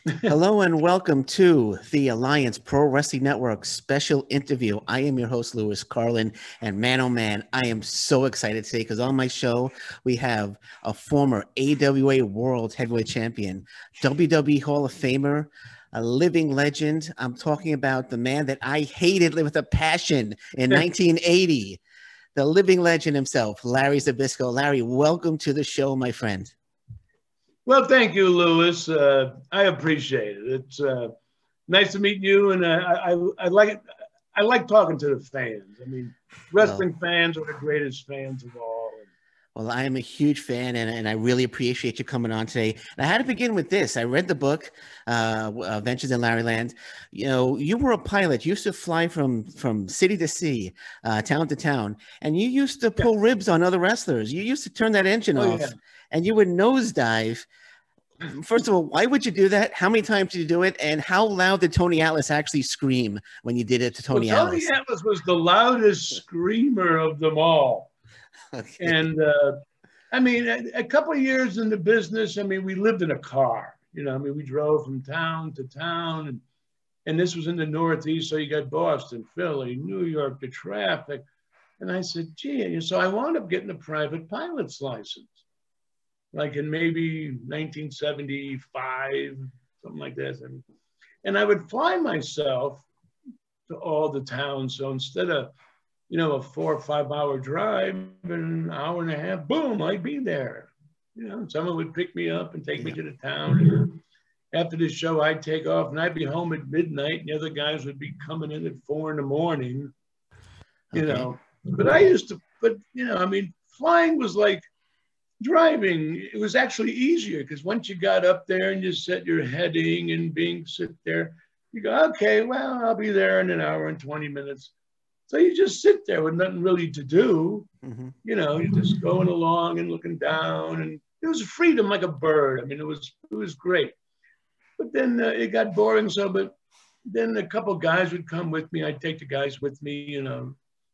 Hello and welcome to the Alliance Pro Wrestling Network special interview. I am your host, Lewis Carlin, and man, oh man, I am so excited today because on my show, we have a former AWA World Heavyweight Champion, WWE Hall of Famer, a living legend. I'm talking about the man that I hated with a passion in 1980, the living legend himself, Larry Zbyszko. Larry, welcome to the show, my friend. Well, thank you, Lewis. I appreciate it. It's nice to meet you, and I like talking to the fans. I mean, wrestling fans are the greatest fans of all. Well, I am a huge fan, and I really appreciate you coming on today. And I had to begin with this. I read the book, Adventures in Larryland. You know, you were a pilot. You used to fly from city to city, town to town, and you used to pull ribs on other wrestlers. You used to turn that engine off, and you would nosedive. First of all, why would you do that? How many times did you do it? And how loud did Tony Atlas actually scream when you did it to Tony Atlas? Tony Atlas was the loudest screamer of them all. Okay. And I mean, a couple of years in the business, I mean, we lived in a car. You know, I mean, we drove from town to town, and this was in the Northeast, so you got Boston, Philly, New York, the traffic. And I said, gee, so I wound up getting a private pilot's license, like in maybe 1975, something like that. And I would fly myself to all the towns. So instead of, you know, a 4 or 5 hour drive and an hour and a half, boom, I'd be there. You know, someone would pick me up and take me to the town. And after the show, I'd take off and I'd be home at midnight, and the other guys would be coming in at 4 a.m, you know. But you know, I mean, flying was like driving. It was actually easier because once you got up there and you set your heading and sit there, you go, okay, well, I'll be there in an hour and 20 minutes. So you just sit there with nothing really to do. You know, you're just going along and looking down, and it was freedom like a bird. I mean, it was great. But then it got boring. But then a couple of guys would come with me. I'd take the guys with me, you know.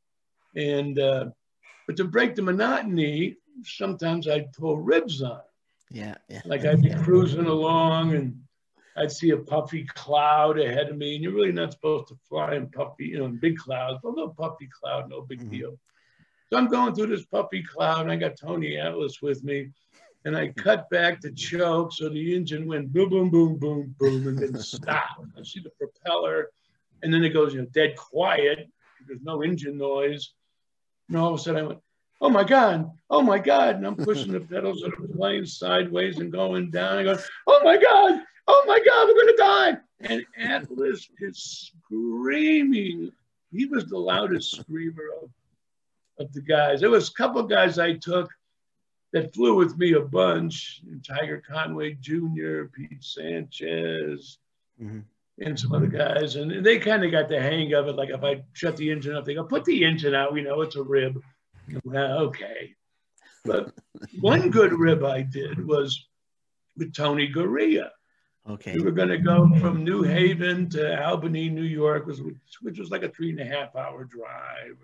And but to break the monotony, sometimes I'd pull ribs on. Yeah. Like I'd be cruising along and I'd see a puffy cloud ahead of me, and you're really not supposed to fly in puffy, you know, in big clouds, but a little puffy cloud, no big deal. So I'm going through this puffy cloud, and I got Tony Atlas with me, and I cut back the choke, so the engine went boom, boom, boom, boom, boom, and then stopped. I see the propeller, and then it goes, you know, dead quiet. There's no engine noise. And all of a sudden I went, oh my God, and I'm pushing the pedals of the plane sideways and going down. I go, oh my God, we're going to die. And Atlas is screaming. He was the loudest screamer of the guys. There was a couple of guys I took that flew with me a bunch. Tiger Conway Jr., Pete Sanchez, and some other guys. And they kind of got the hang of it. Like if I shut the engine up, they go, put the engine out. We know it's a rib. Well, okay. But one good rib I did was with Tony Garea. Okay. We were going to go from New Haven to Albany, New York, which was like a 3.5 hour drive.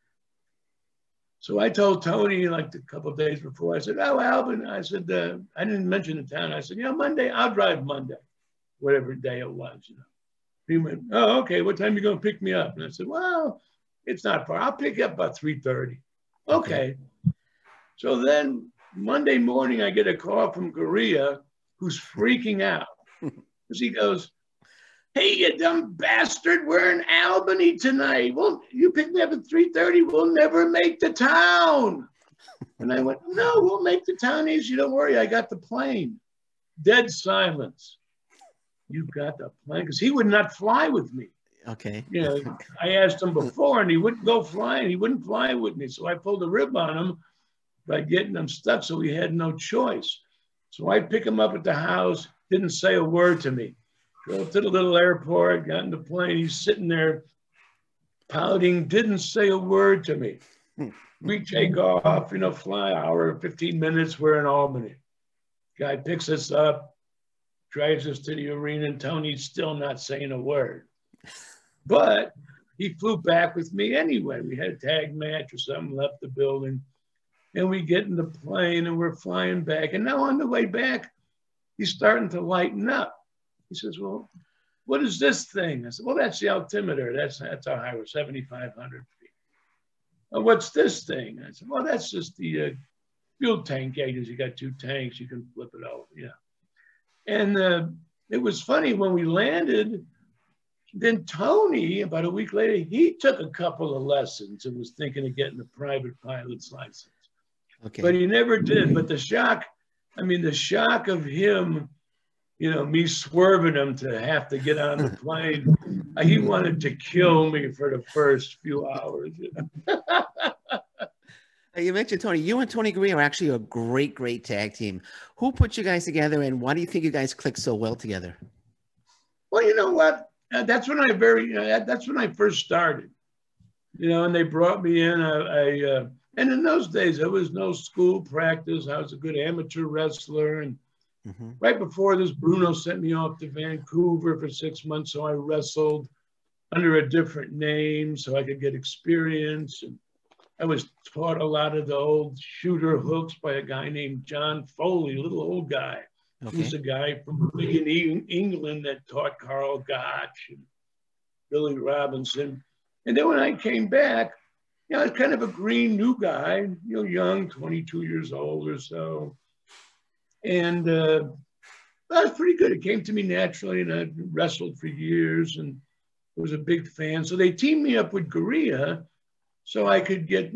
So I told Tony like a couple of days before, I said, oh, Albany. I said, I didn't mention the town. I said, you know, Monday, I'll drive Monday, whatever day it was, you know. He went, oh, okay, what time are you going to pick me up? And I said, well, it's not far. I'll pick you up about 3:30. Okay. So then Monday morning, I get a call from Garea, who's freaking out. Because he goes, hey, you dumb bastard, we're in Albany tonight. Well, you pick me up at 3:30, we'll never make the town. And I went, no, we'll make the town easy. Don't worry, I got the plane. Dead silence. You got the plane? Because he would not fly with me. Okay. You know, I asked him before, and he wouldn't go flying. He wouldn't fly with me. So I pulled a rib on him by getting him stuck, so he had no choice. So I pick him up at the house, didn't say a word to me. Drove to the little airport, got in the plane. He's sitting there pouting, didn't say a word to me. We take off, you know, fly hour, 15 minutes, we're in Albany. Guy picks us up, drives us to the arena, and Tony's still not saying a word. But he flew back with me anyway. We had a tag match or something, left the building. And we get in the plane and we're flying back. And now on the way back, he's starting to lighten up. He says, well, what is this thing? I said, well, that's the altimeter. That's how high we're, 7,500 feet. What's this thing? I said, well, that's just the fuel tank gauges. You got 2 tanks, you can flip it over, yeah. And it was funny when we landed, then Tony, about a week later, he took a couple of lessons and was thinking of getting a private pilot's license. Okay. But he never did. But the shock of him, me swerving him to have to get on the plane, he wanted to kill me for the first few hours. You mentioned Tony. You and Tony Garea are actually a great, great tag team. Who put you guys together, and why do you think you guys click so well together? Well, you know what? That's when I first started. And they brought me in. And in those days, there was no school practice. I was a good amateur wrestler, and right before this, Bruno sent me off to Vancouver for 6 months. So I wrestled under a different name so I could get experience. And I was taught a lot of the old shooter hooks by a guy named John Foley, a little old guy. Okay. He's a guy from England that taught Carl Gotch and Billy Robinson. And then when I came back, I was kind of a green new guy, young, 22 years old or so. And I was pretty good. It came to me naturally, and I wrestled for years and was a big fan. So they teamed me up with Garea so I could get,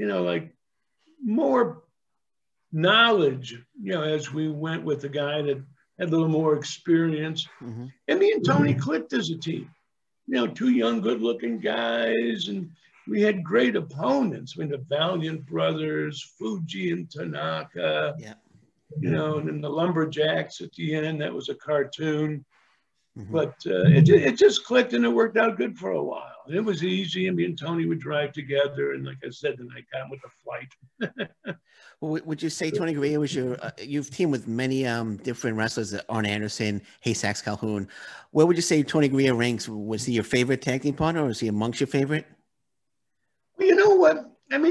more knowledge, as we went with a guy that had a little more experience. And me and Tony clicked as a team. 2 young, good-looking guys, and we had great opponents. The Valiant Brothers, Fuji and Tanaka, and then the Lumberjacks at the end. That was a cartoon. But it just clicked, and it worked out good for a while. It was easy, and me and Tony would drive together, and like I said, then I got with the flight. Well, would you say Tony Garea was you've teamed with many different wrestlers, Arn Anderson, Haystack Calhoun. Where would you say Tony Garea ranks? Was he your favorite tag team partner, or was he amongst your favorite? Well, you know what?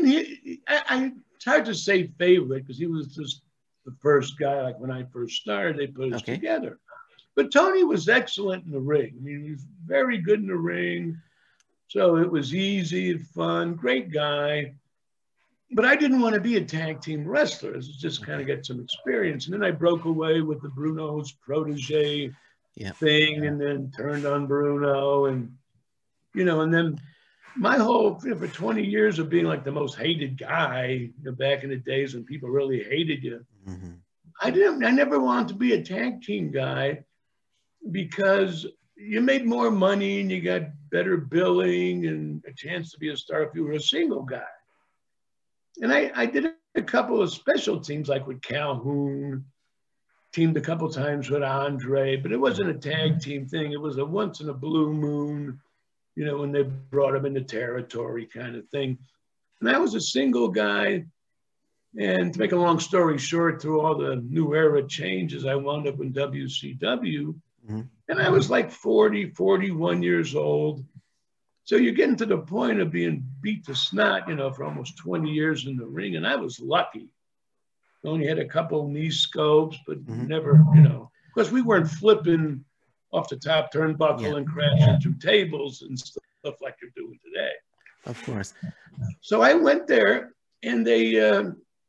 It's hard to say favorite because he was just the first guy. Like when I first started, they put us together. But Tony was excellent in the ring. He was very good in the ring. So it was easy and fun, great guy. But I didn't want to be a tag team wrestler. It was just kind of get some experience. And then I broke away with the Bruno's protege thing, and then turned on Bruno. And, and then my whole, for 20 years of being like the most hated guy, back in the days when people really hated you, I never wanted to be a tag team guy because you made more money and you got better billing and a chance to be a star if you were a single guy. And I did a couple of special teams, like with Calhoun, teamed a couple times with Andre, but it wasn't a tag team thing. It was a once in a blue moon, when they brought him into territory kind of thing. And I was a single guy. And to make a long story short, through all the new era changes, I wound up in WCW. And I was like 40, 41 years old. So you're getting to the point of being beat to snot, for almost 20 years in the ring. And I was lucky. I only had a couple knee scopes, but never, of course, we weren't flipping off the top turnbuckle and crashing through tables and stuff like you're doing today. Of course. So I went there, and they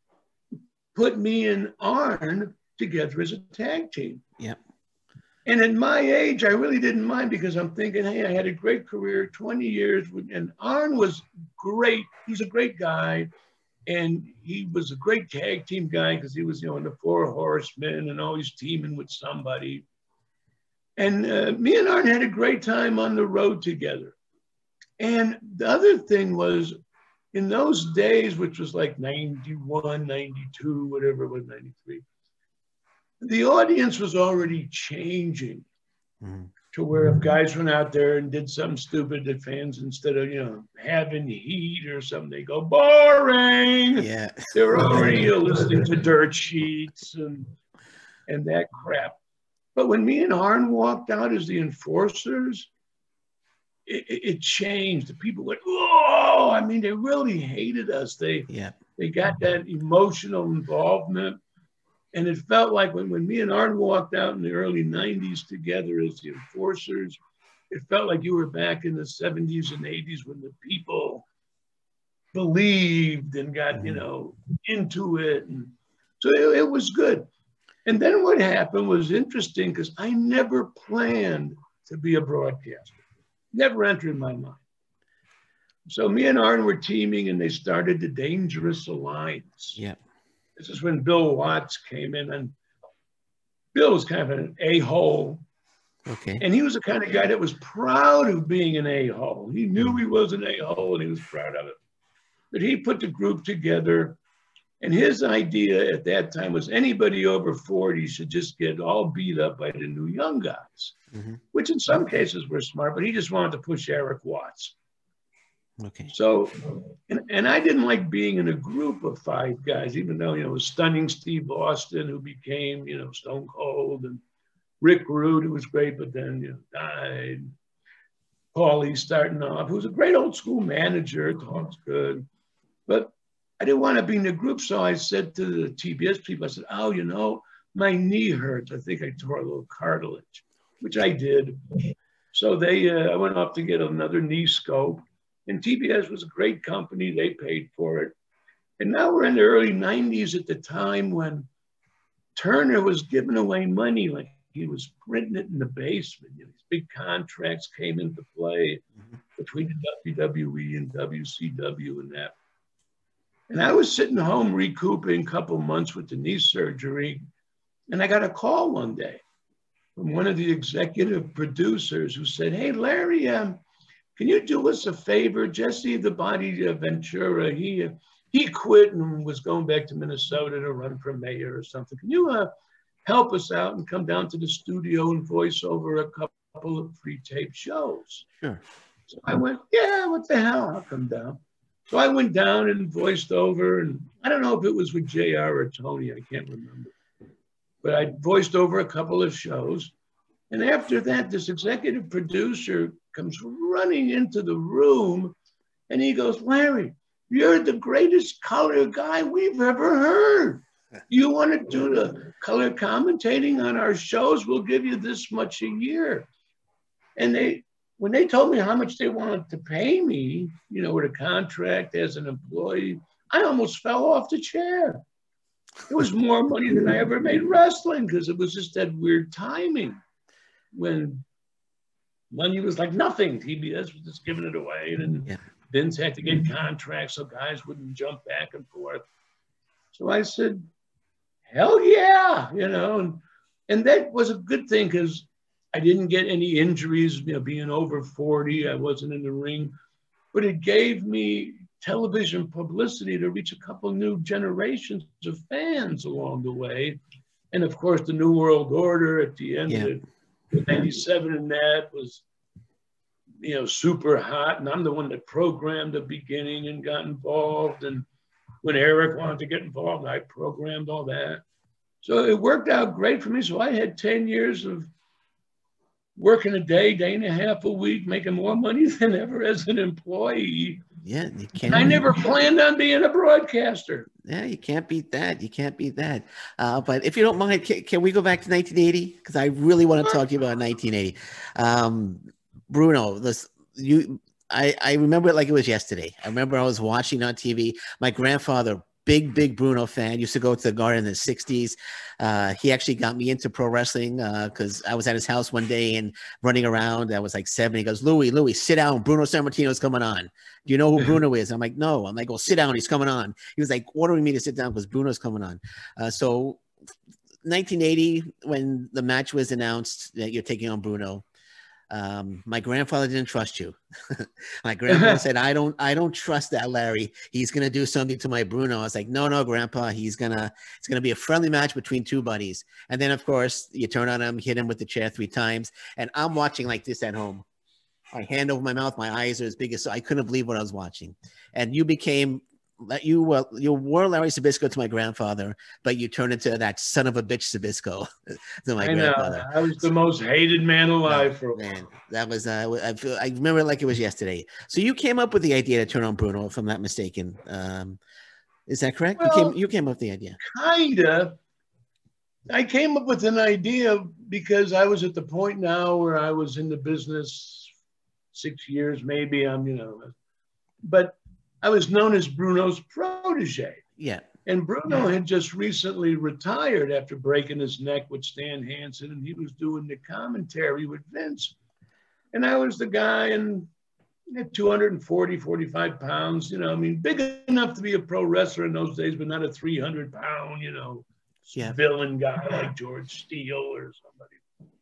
put me and Arn together as a tag team. Yep. And at my age, I really didn't mind because I'm thinking, hey, I had a great career, 20 years, and Arn was great. He's a great guy, and he was a great tag team guy because he was, in the Four Horsemen and always teaming with somebody. And me and Arn had a great time on the road together. And the other thing was, in those days, which was like 91, 92, whatever it was, 93, the audience was already changing to where if guys went out there and did something stupid, that fans, instead of, having heat or something, they go, boring. Yeah. They were already listening to Dirt Sheets and that crap. But when me and Arn walked out as the enforcers, it changed. The people went, oh, they really hated us. They got that emotional involvement. And it felt like when me and Arn walked out in the early 90s together as the Enforcers, it felt like you were back in the 70s and 80s when the people believed and got, you know, into it. And so it was good. And then what happened was interesting because I never planned to be a broadcaster. Never entered my mind. So me and Arn were teaming and they started the Dangerous Alliance. Yeah. This is when Bill Watts came in, and Bill was kind of an a-hole. Okay. And he was the kind of guy that was proud of being an a-hole. He knew he was an a-hole and he was proud of it. But he put the group together, and his idea at that time was anybody over 40 should just get all beat up by the new young guys, which in some cases were smart, but he just wanted to push Eric Watts. Okay. So, and I didn't like being in a group of 5 guys, even though, you know, it was Stunning Steve Austin, who became, you know, Stone Cold, and Rick Rude, who was great, but then, you know, died. Paulie starting off, who was a great old school manager, talks good. But I didn't want to be in a group, so I said to the TBS people, I said, oh, you know, my knee hurts. I think I tore a little cartilage, which I did. So I went off to get another knee scope. And TBS was a great company. They paid for it. And now we're in the early 90s at the time when Turner was giving away money like he was printing it in the basement. You know, these big contracts came into play between the WWE and WCW and that. And I was sitting home recouping a couple months with the knee surgery. And I got a call one day from one of the executive producers who said, hey, Larry, can you do us a favor? Jesse the Body Ventura, he quit and was going back to Minnesota to run for mayor or something. Can you help us out and come down to the studio and voice over a couple of pre-tape shows? Sure. So I went, yeah, what the hell? I'll come down. So I went down and voiced over, and I don't know if it was with JR or Tony, I can't remember. But I voiced over a couple of shows. And after that, this executive producer comes running into the room and he goes, Larry, you're the greatest color guy we've ever heard. You want to do the color commentating on our shows? We'll give you this much a year. And when they told me how much they wanted to pay me, you know, with a contract as an employee, I almost fell off the chair. It was more money than I ever made wrestling because it was just that weird timing when money was like nothing. TBS was just giving it away, and Vince had to get contracts so guys wouldn't jump back and forth. So I said, hell yeah, you know, and that was a good thing because I didn't get any injuries, you know, being over 40, I wasn't in the ring, but it gave me television publicity to reach a couple new generations of fans along the way. And of course, the New World Order at the end of 97 and that was, you know, super hot. And I'm the one that programmed the beginning and got involved. And when Eric wanted to get involved, I programmed all that. So it worked out great for me. So I had 10 years of working a day and a half a week, making more money than ever as an employee. Yeah, you can't. I never planned on being a broadcaster. Yeah, you can't beat that. You can't beat that. But if you don't mind, can we go back to 1980? Because I really want to talk to you about 1980. Bruno, I remember it like it was yesterday. I remember I was watching on TV. My grandfather, big Bruno fan, used to go to the Garden in the 60s. He actually got me into pro wrestling because I was at his house one day and running around. I was like 7. He goes, Louis, sit down. Bruno Sammartino's coming on. Do you know who Bruno is? I'm like, no. I'm like, well, sit down. He's coming on. He was like ordering me to sit down because Bruno's coming on. So 1980, when the match was announced that you're taking on Bruno, my grandfather didn't trust you. My grandfather said, I don't trust that Larry. He's going to do something to my Bruno. I was like, no, Grandpa, it's going to be a friendly match between two buddies. And then of course you turn on him, hit him with the chair 3 times. And I'm watching like this at home. My hand over my mouth, my eyes are as big as, so I couldn't believe what I was watching. And you were Larry Zbyszko to my grandfather, but you turned into that son of a bitch Zbyszko to my grandfather. I was the most hated man alive for a while. Man, that was I remember it like it was yesterday. So you came up with the idea to turn on Bruno, if I'm not mistaken. Is that correct? Well, you came up with the idea. Kinda. I came up with an idea because I was at the point now where I was in the business 6 years, maybe but I was known as Bruno's protege. Yeah. And Bruno had just recently retired after breaking his neck with Stan Hansen, and he was doing the commentary with Vince. And I was the guy at 240, 45 pounds, big enough to be a pro wrestler in those days, but not a 300-pound, villain guy like George Steele or somebody.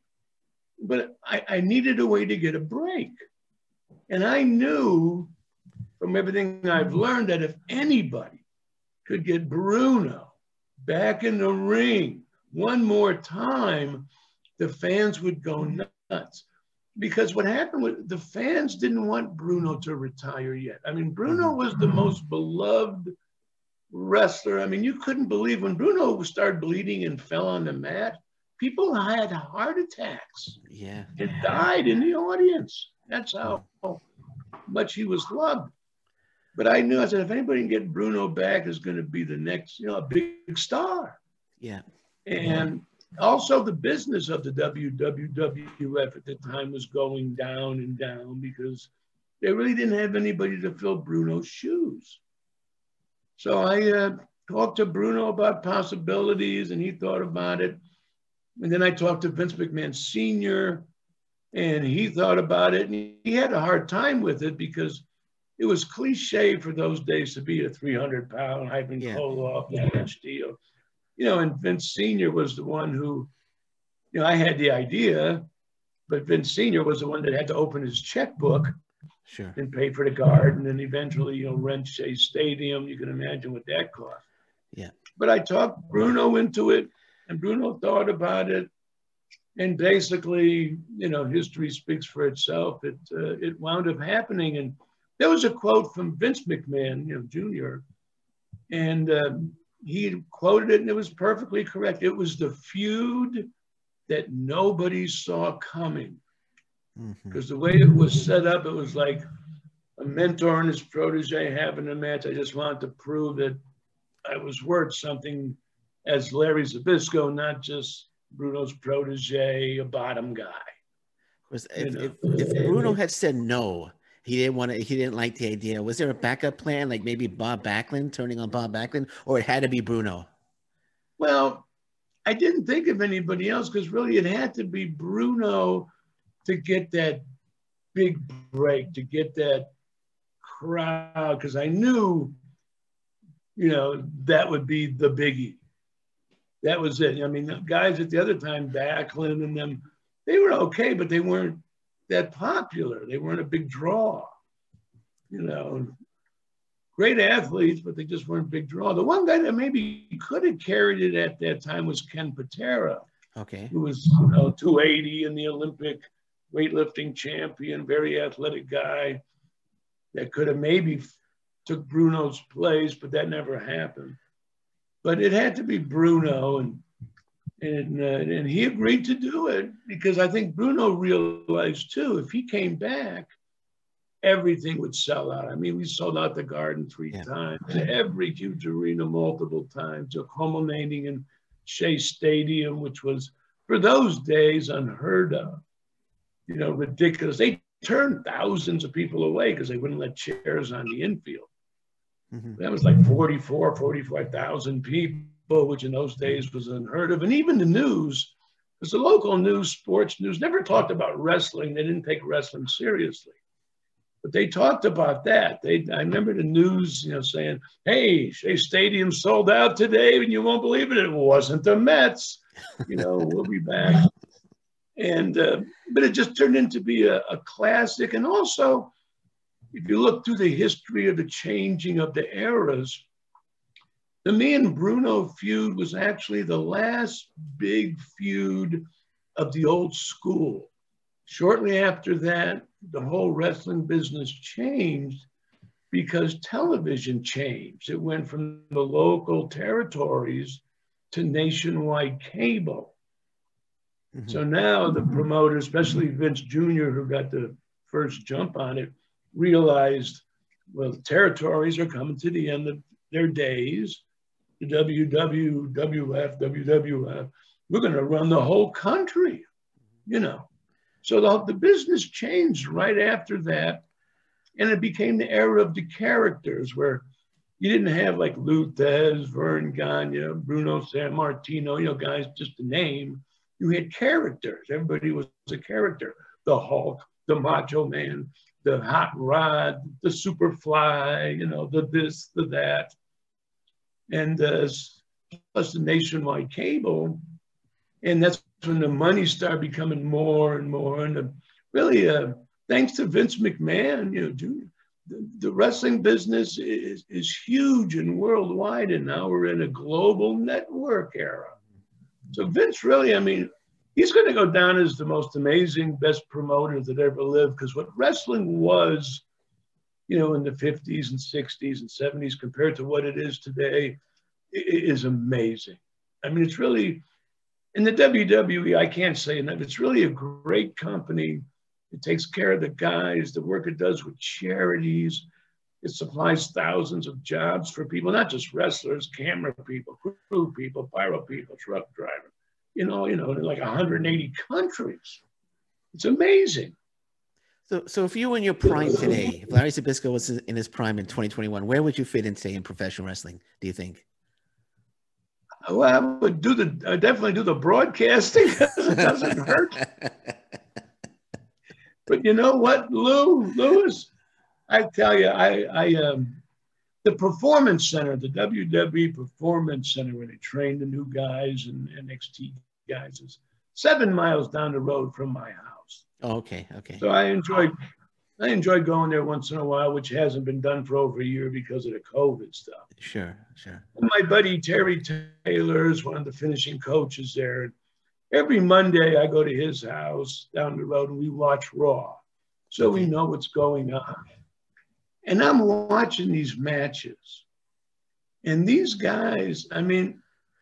But I needed a way to get a break. And I knew from everything I've learned that if anybody could get Bruno back in the ring one more time, the fans would go nuts. Because what happened was the fans didn't want Bruno to retire yet. I mean, Bruno was the most beloved wrestler. I mean, you couldn't believe when Bruno started bleeding and fell on the mat, people had heart attacks. Yeah. And died in the audience. That's how much he was loved. But I knew, I said, if anybody can get Bruno back, is going to be the next, a big star. Yeah. And also the business of the WWF at the time was going down and down because they really didn't have anybody to fill Bruno's shoes. So I talked to Bruno about possibilities, and he thought about it. And then I talked to Vince McMahon Sr., and he thought about it, and he had a hard time with it because it was cliche for those days to be a 300-pound Ivan Koloff, George Steele. And Vince Sr. was the one who, I had the idea, but Vince Sr. was the one that had to open his checkbook and pay for the garden and eventually, rent Shea Stadium. You can imagine what that cost. Yeah. But I talked Bruno into it, and Bruno thought about it. And basically, history speaks for itself. It wound up happening. And there was a quote from Vince McMahon, Jr., and he quoted it, and it was perfectly correct. It was the feud that nobody saw coming. Because the way it was set up, it was like a mentor and his protege having a match. I just wanted to prove that I was worth something as Larry Zbyszko, not just Bruno's protege, a bottom guy. If Bruno had said no, he didn't like the idea, was there a backup plan, like maybe Bob Backlund, turning on Bob Backlund, or it had to be Bruno? Well, I didn't think of anybody else because really it had to be Bruno to get that big break, to get that crowd, because I knew, that would be the biggie. That was it. I mean, the guys at the other time, Backlund and them, they were okay, but they weren't that popular. They weren't a big draw. Great athletes, but they just weren't a big draw. The one guy that maybe could have carried it at that time was Ken Patera. Okay. Who was 280 in the Olympic weightlifting champion, very athletic guy that could have maybe took Bruno's place, but that never happened. But it had to be Bruno, and he agreed to do it because I think Bruno realized too, if he came back, everything would sell out. I mean, we sold out the Garden 3 times, every huge arena multiple times, culminating in Shea Stadium, which was for those days unheard of, ridiculous. They turned thousands of people away because they wouldn't let chairs on the infield. That was like 45,000 people, which in those days was unheard of. And even the news, because the local news, sports news, never talked about wrestling. They didn't take wrestling seriously. But they talked about that. I remember the news, saying, hey, Shea Stadium sold out today, and you won't believe it. It wasn't the Mets. We'll be back. And but it just turned into be a classic. And also, if you look through the history of the changing of the eras, the me and Bruno feud was actually the last big feud of the old school. Shortly after that, the whole wrestling business changed because television changed. It went from the local territories to nationwide cable. So now the promoters, especially Vince Jr., who got the first jump on it, realized, well, the territories are coming to the end of their days. The WWF we're going to run the whole country, you know. So the business changed right after that. And it became the era of the characters where you didn't have like Lou Thesz, Verne Gagne, Bruno Sammartino, you know, guys, just a name. You had characters. Everybody was a character. The Hulk, the Macho Man, the Hot Rod, the Superfly, you know, the this, the that. And plus the nationwide cable. And that's when the money started becoming more and more. And really, thanks to Vince McMahon, you know, the wrestling business is huge and worldwide. And now we're in a global network era. So Vince really, I mean, he's going to go down as the most amazing, best promoter that ever lived. Because what wrestling was, you know, in the 50s and 60s and 70s compared to what it is today is amazing. I mean, it's really, in the WWE, I can't say enough. It's really a great company. It takes care of the guys, the work it does with charities. It supplies thousands of jobs for people, not just wrestlers, camera people, crew people, pyro people, truck driver, you know, in like 180 countries. It's amazing. So if you were in your prime today, if Larry Zbyszko was in his prime in 2021, where would you fit in, say, in professional wrestling, do you think? Well, I would definitely do the broadcasting because it doesn't hurt. But you know what, Lewis, I tell you, the Performance Center, the WWE Performance Center, where they train the new guys and NXT guys, is 7 miles down the road from my house. Oh, okay. So I enjoy going there once in a while, which hasn't been done for over a year because of the COVID stuff. Sure. And my buddy Terry Taylor is one of the finishing coaches there. Every Monday I go to his house down the road and we watch Raw. So we know what's going on. And I'm watching these matches. And these guys, I mean,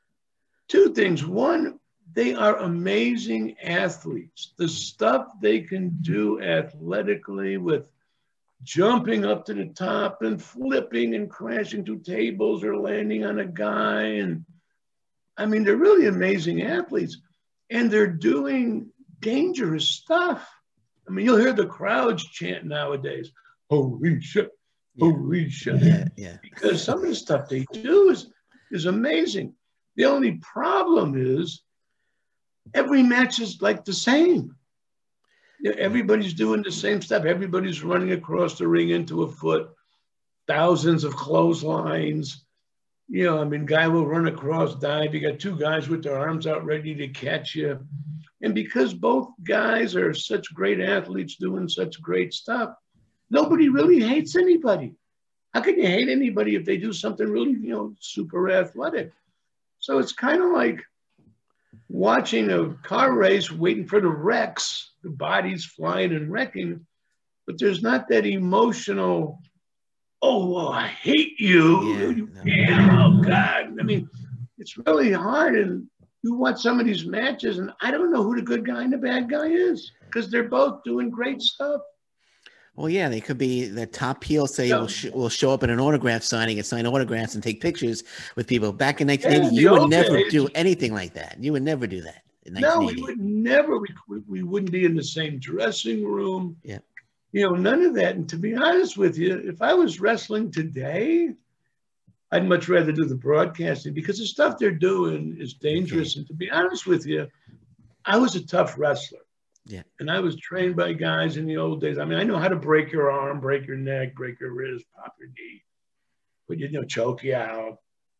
2 things. One, they are amazing athletes. The stuff they can do athletically with jumping up to the top and flipping and crashing through tables or landing on a guy. And I mean, they're really amazing athletes. And they're doing dangerous stuff. I mean, you'll hear the crowds chant nowadays, holy shit, holy shit. Yeah. Because some of the stuff they do is amazing. The only problem is every match is like the same. Everybody's doing the same stuff. Everybody's running across the ring into a foot, thousands of clotheslines. You know, I mean, guy will run across, dive. You got 2 guys with their arms out ready to catch you. And because both guys are such great athletes doing such great stuff, nobody really hates anybody. How can you hate anybody if they do something really, you know, super athletic? So it's kind of like watching a car race, waiting for the wrecks, the bodies flying and wrecking, but there's not that emotional, oh, well, I hate you. Oh, God. I mean, it's really hard. And you watch some of these matches, and I don't know who the good guy and the bad guy is because they're both doing great stuff. Well, yeah, they could be the top heel, say, will show up at an autograph signing and sign autographs and take pictures with people. Back in 1980, you would never do anything like that. You would never do that in 1980. No, we would never. We wouldn't be in the same dressing room. Yeah. You know, none of that. And to be honest with you, if I was wrestling today, I'd much rather do the broadcasting because the stuff they're doing is dangerous. And to be honest with you, I was a tough wrestler. Yeah. And I was trained by guys in the old days. I mean, I know how to break your arm, break your neck, break your wrist, pop your knee, but you know, choke you out.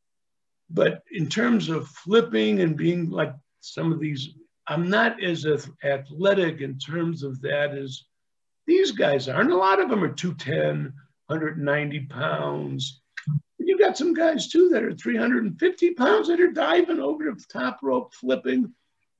But in terms of flipping and being like some of these, I'm not as athletic in terms of that as these guys are. And a lot of them are 210, 190 pounds. And you got some guys too that are 350 pounds that are diving over the top rope, flipping.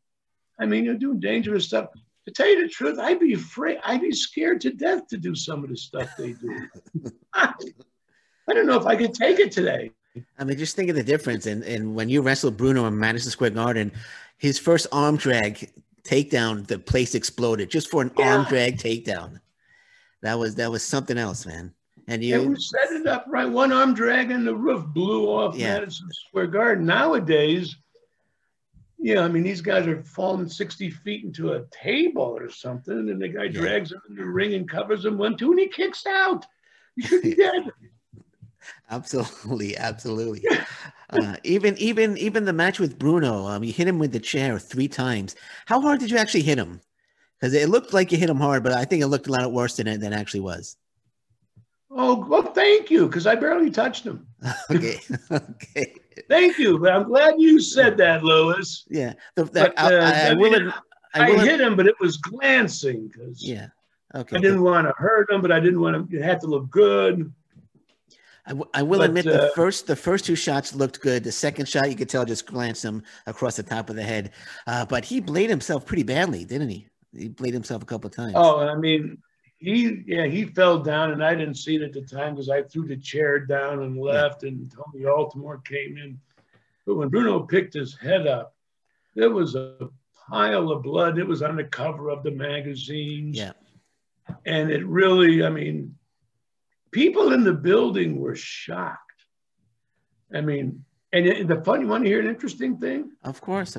I mean, you're doing dangerous stuff. To tell you the truth, I'd be afraid. I'd be scared to death to do some of the stuff they do. I don't know if I could take it today. I mean, just think of the difference. And when you wrestled Bruno in Madison Square Garden, his first arm drag takedown, the place exploded just for an arm drag takedown. That was something else, man. And you set it up right. One arm drag and the roof blew off Madison Square Garden. Nowadays, Yeah, I mean, these guys are falling 60 feet into a table or something, and the guy drags him in the ring and covers him 1, 2, and he kicks out. He should be dead. Absolutely, absolutely. Even the match with Bruno, you hit him with the chair 3 times. How hard did you actually hit him? Because it looked like you hit him hard, but I think it looked a lot worse than it actually was. Oh, well, thank you, because I barely touched him. Okay, okay. Thank you, but I'm glad you said that, Louis. Yeah, I hit him, but it was glancing because okay. I didn't want to hurt him, but I didn't want to. It had to look good. I will admit the first 2 shots looked good. The second shot, you could tell, just glanced him across the top of the head. But he bladed himself pretty badly, didn't he? He bladed himself a couple of times. Oh, I mean, he fell down, and I didn't see it at the time because I threw the chair down and left, and Tony Altimore came in. But when Bruno picked his head up, there was a pile of blood. It was on the cover of the magazines. Yeah. And it really, I mean, people in the building were shocked. I mean, and the funny, you want to hear an interesting thing? Of course.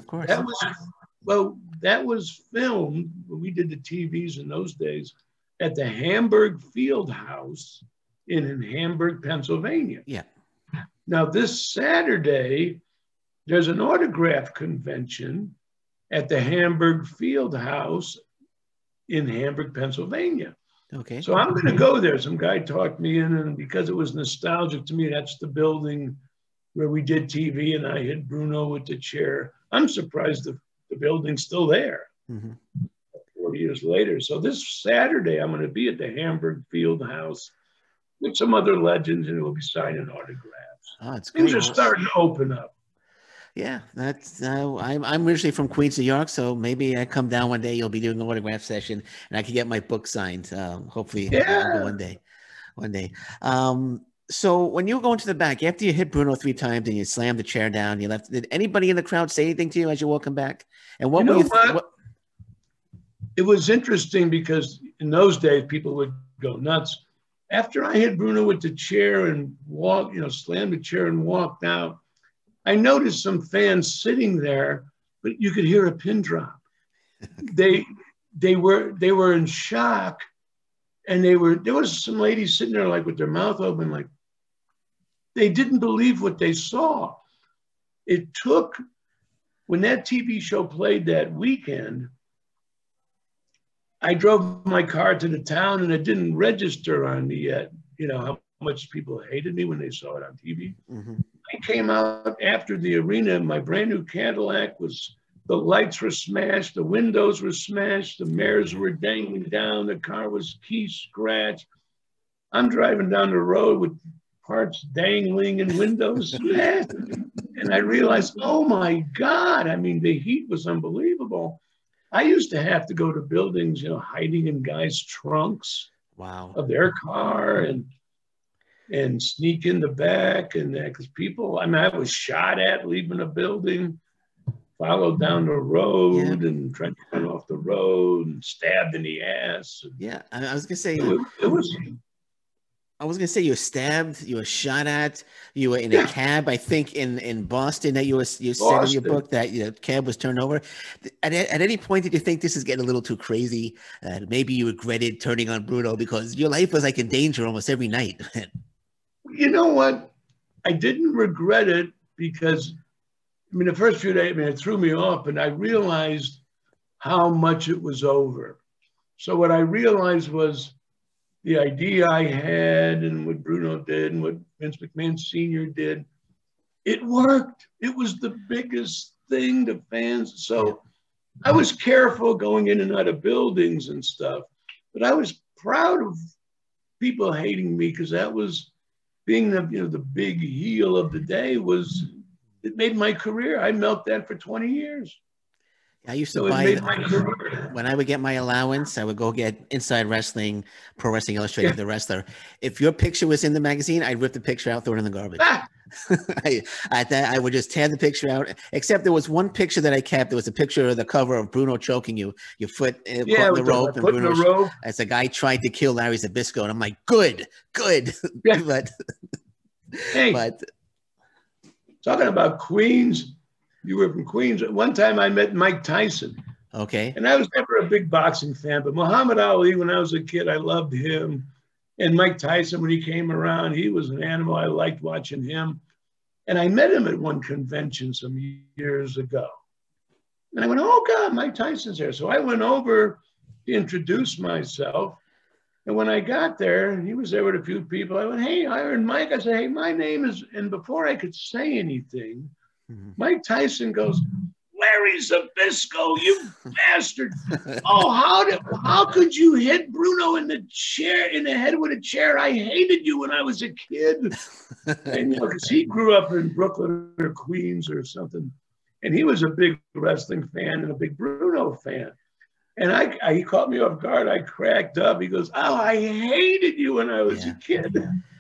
That was filmed when we did the TVs in those days at the Hamburg Field House in Hamburg, Pennsylvania. Yeah. Now, this Saturday, there's an autograph convention at the Hamburg Field House in Hamburg, Pennsylvania. Okay. So I'm going to go there. Some guy talked me in, and because it was nostalgic to me, that's the building where we did TV, and I hit Bruno with the chair. I'm surprised the building's still there 40 years later. So this Saturday, I'm going to be at the Hamburg Field House with some other legends, and we'll be signing autographs. Oh, it's Things are starting to open up. Yeah, that's I'm originally from Queens, New York, so maybe I come down one day. You'll be doing an autograph session, and I can get my book signed. Hopefully, one day. So when you were going to the back, after you hit Bruno 3 times and you slammed the chair down, you left. Did anybody in the crowd say anything to you as you're walking back? And what It was interesting because in those days people would go nuts. After I hit Bruno with the chair and slammed the chair and walked out, I noticed some fans sitting there, but you could hear a pin drop. They were in shock, and there was some ladies sitting there like with their mouth open, like they didn't believe what they saw. It took, when that TV show played that weekend, I drove my car to the town, and it didn't register on me yet, how much people hated me when they saw it on TV. I came out after the arena, my brand new Cadillac the lights were smashed, the windows were smashed, the mirrors were dangling down, the car was key scratched. I'm driving down the road with parts dangling and windows smashed. And I realized, oh my God, I mean, the heat was unbelievable. I used to have to go to buildings, hiding in guys' trunks of their car and sneak in the back, and because people, I mean, I was shot at leaving a building, followed down the road and tried to run off the road and stabbed in the ass. I was gonna say it was. I was gonna say you were stabbed, you were shot at, you were in a cab. I think in Boston that you said in your book that the cab was turned over. At any point did you think this is getting a little too crazy? Maybe you regretted turning on Bruno because your life was like in danger almost every night. You know what? I didn't regret it because, I mean, the first few days, it threw me off, and I realized how much it was over. So what I realized was the idea I had and what Bruno did and what Vince McMahon Sr. did, it worked. It was the biggest thing to fans. So I was careful going in and out of buildings and stuff, but I was proud of people hating me because that was being the big heel of the day. It made my career. I milked that for 20 years. I used to buy, when I would get my allowance, I would go get Inside Wrestling, Pro Wrestling Illustrated, The Wrestler. If your picture was in the magazine, I'd rip the picture out, throw it in the garbage. I would just tear the picture out, except there was one picture that I kept. There was a picture of the cover of Bruno choking you, your foot caught in the rope. And Bruno, as a guy tried to kill Larry Zbyszko. And I'm like, good. Yeah. But talking about Queens, You were from Queens. One time I met Mike Tyson. Okay. And I was never a big boxing fan, but Muhammad Ali, when I was a kid, I loved him. And Mike Tyson, when he came around, he was an animal. I liked watching him. And I met him at one convention some years ago. And I went, oh, God, Mike Tyson's there. So I went over to introduce myself. And when I got there, he was there with a few people. I went, hey, Iron Mike. I said, hey, my name is, and before I could say anything, Mike Tyson goes, Larry Zbyszko, you bastard. Oh, how could you hit Bruno in the head with a chair? I hated you when I was a kid. And, you know, because he grew up in Brooklyn or Queens or something. And he was a big wrestling fan and a big Bruno fan. And he caught me off guard. I cracked up. He goes, oh, I hated you when I was a kid.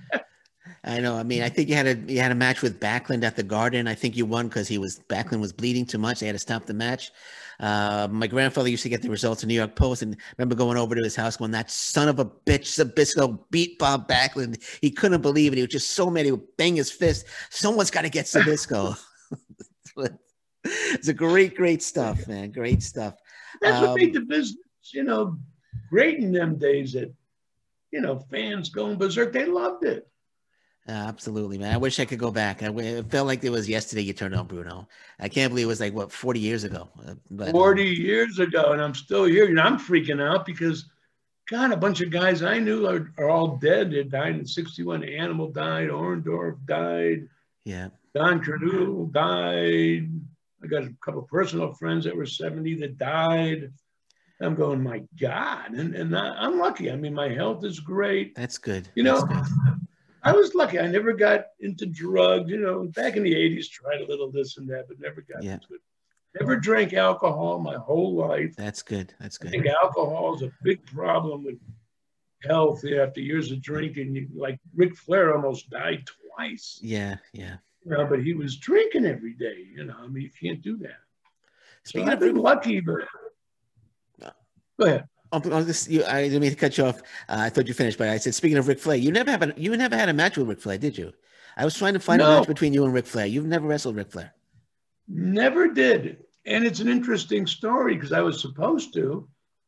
I know. I mean, I think you had a match with Backlund at the Garden. I think you won because Backlund was bleeding too much. They had to stop the match. My grandfather used to get the results in New York Post, and I remember going over to his house when that son of a bitch Zbyszko beat Bob Backlund. He couldn't believe it. He was just so mad. He would bang his fist. Someone's got to get Zbyszko. It's a great stuff, man. Great stuff. That's what made the business, you know, great in them days. That, you know, fans going berserk. They loved it. Absolutely, man. I wish I could go back. It felt like it was yesterday you turned on Bruno. I can't believe it was like, what, 40 years ago? 40 years ago, and I'm still here. You know, I'm freaking out because, God, a bunch of guys I knew are all dead. They died in 61. Animal died. Orndorff died. Yeah. Don Cardullo died. I got a couple of personal friends that were 70 that died. I'm going, my God. And I'm lucky. I mean, my health is great. That's good. You know, I was lucky. I never got into drugs. You know, back in the 80s, tried a little this and that, but never got into it. Never drank alcohol my whole life. That's good. That's good. I think alcohol is a big problem with health after years of drinking. Like Ric Flair almost died twice. Yeah, yeah. You know, but he was drinking every day. You know, I mean, you can't do that. Speaking so I've been lucky, but go ahead. I didn't mean to cut you off. I thought you finished, but I said, speaking of Ric Flair, you never had a match with Ric Flair, did you? I was trying to find a match between you and Ric Flair. You've never wrestled Ric Flair. Never did. And it's an interesting story because I was supposed to.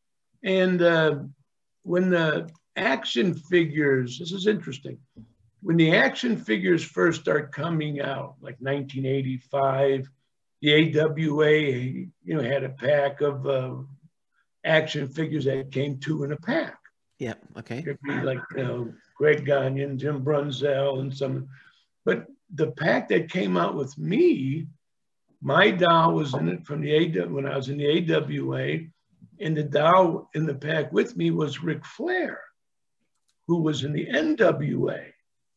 And when the action figures, this is interesting. When the action figures first start coming out, like 1985, the AWA, you know, had a pack of action figures that came two in a pack. Yeah, okay. It'd be like, you know, Greg Gagne, Jim Brunzell, and some. But the pack that came out with me, my doll was in it from when I was in the AWA, and the doll in the pack with me was Ric Flair, who was in the NWA.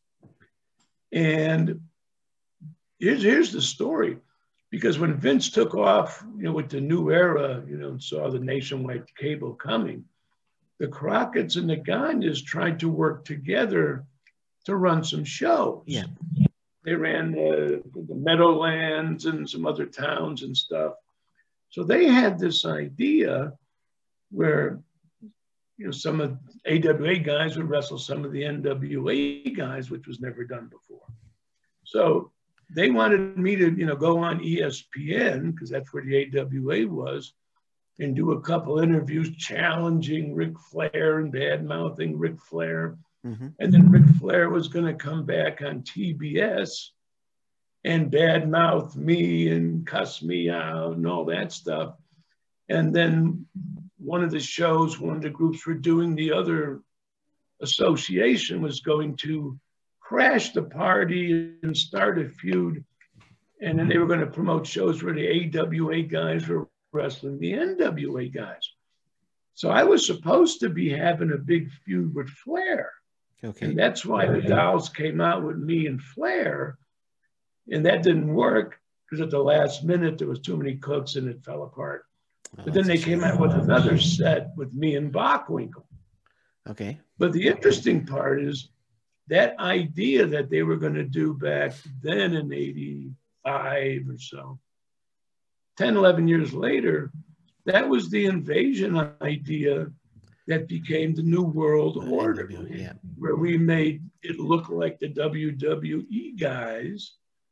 And here's the story, because when Vince took off, you know, with the new era, you know, and saw the nationwide cable coming, the Crockett's and the Gagnes tried to work together to run some shows. Yeah. They ran the Meadowlands and some other towns and stuff. So they had this idea where, you know, some of AWA guys would wrestle some of the NWA guys, which was never done before. So they wanted me to, you know, go on ESPN, because that's where the AWA was, and do a couple interviews challenging Ric Flair and bad-mouthing Ric Flair. Mm-hmm. And then Ric Flair was going to come back on TBS and badmouth me and cuss me out and all that stuff. And then one of the shows, one of the groups were doing, the other association was going to crash the party and start a feud. And then they were going to promote shows where the AWA guys were wrestling the NWA guys. So I was supposed to be having a big feud with Flair. Okay. And that's why the dolls came out with me and Flair. And that didn't work because at the last minute, there was too many cooks and it fell apart. But then they came out with another set with me and Bockwinkel. Okay. But the interesting part is that idea that they were going to do back then in 85 or so, 10, 11 years later, that was the invasion idea that became the New World Order, where we made it look like the WWE guys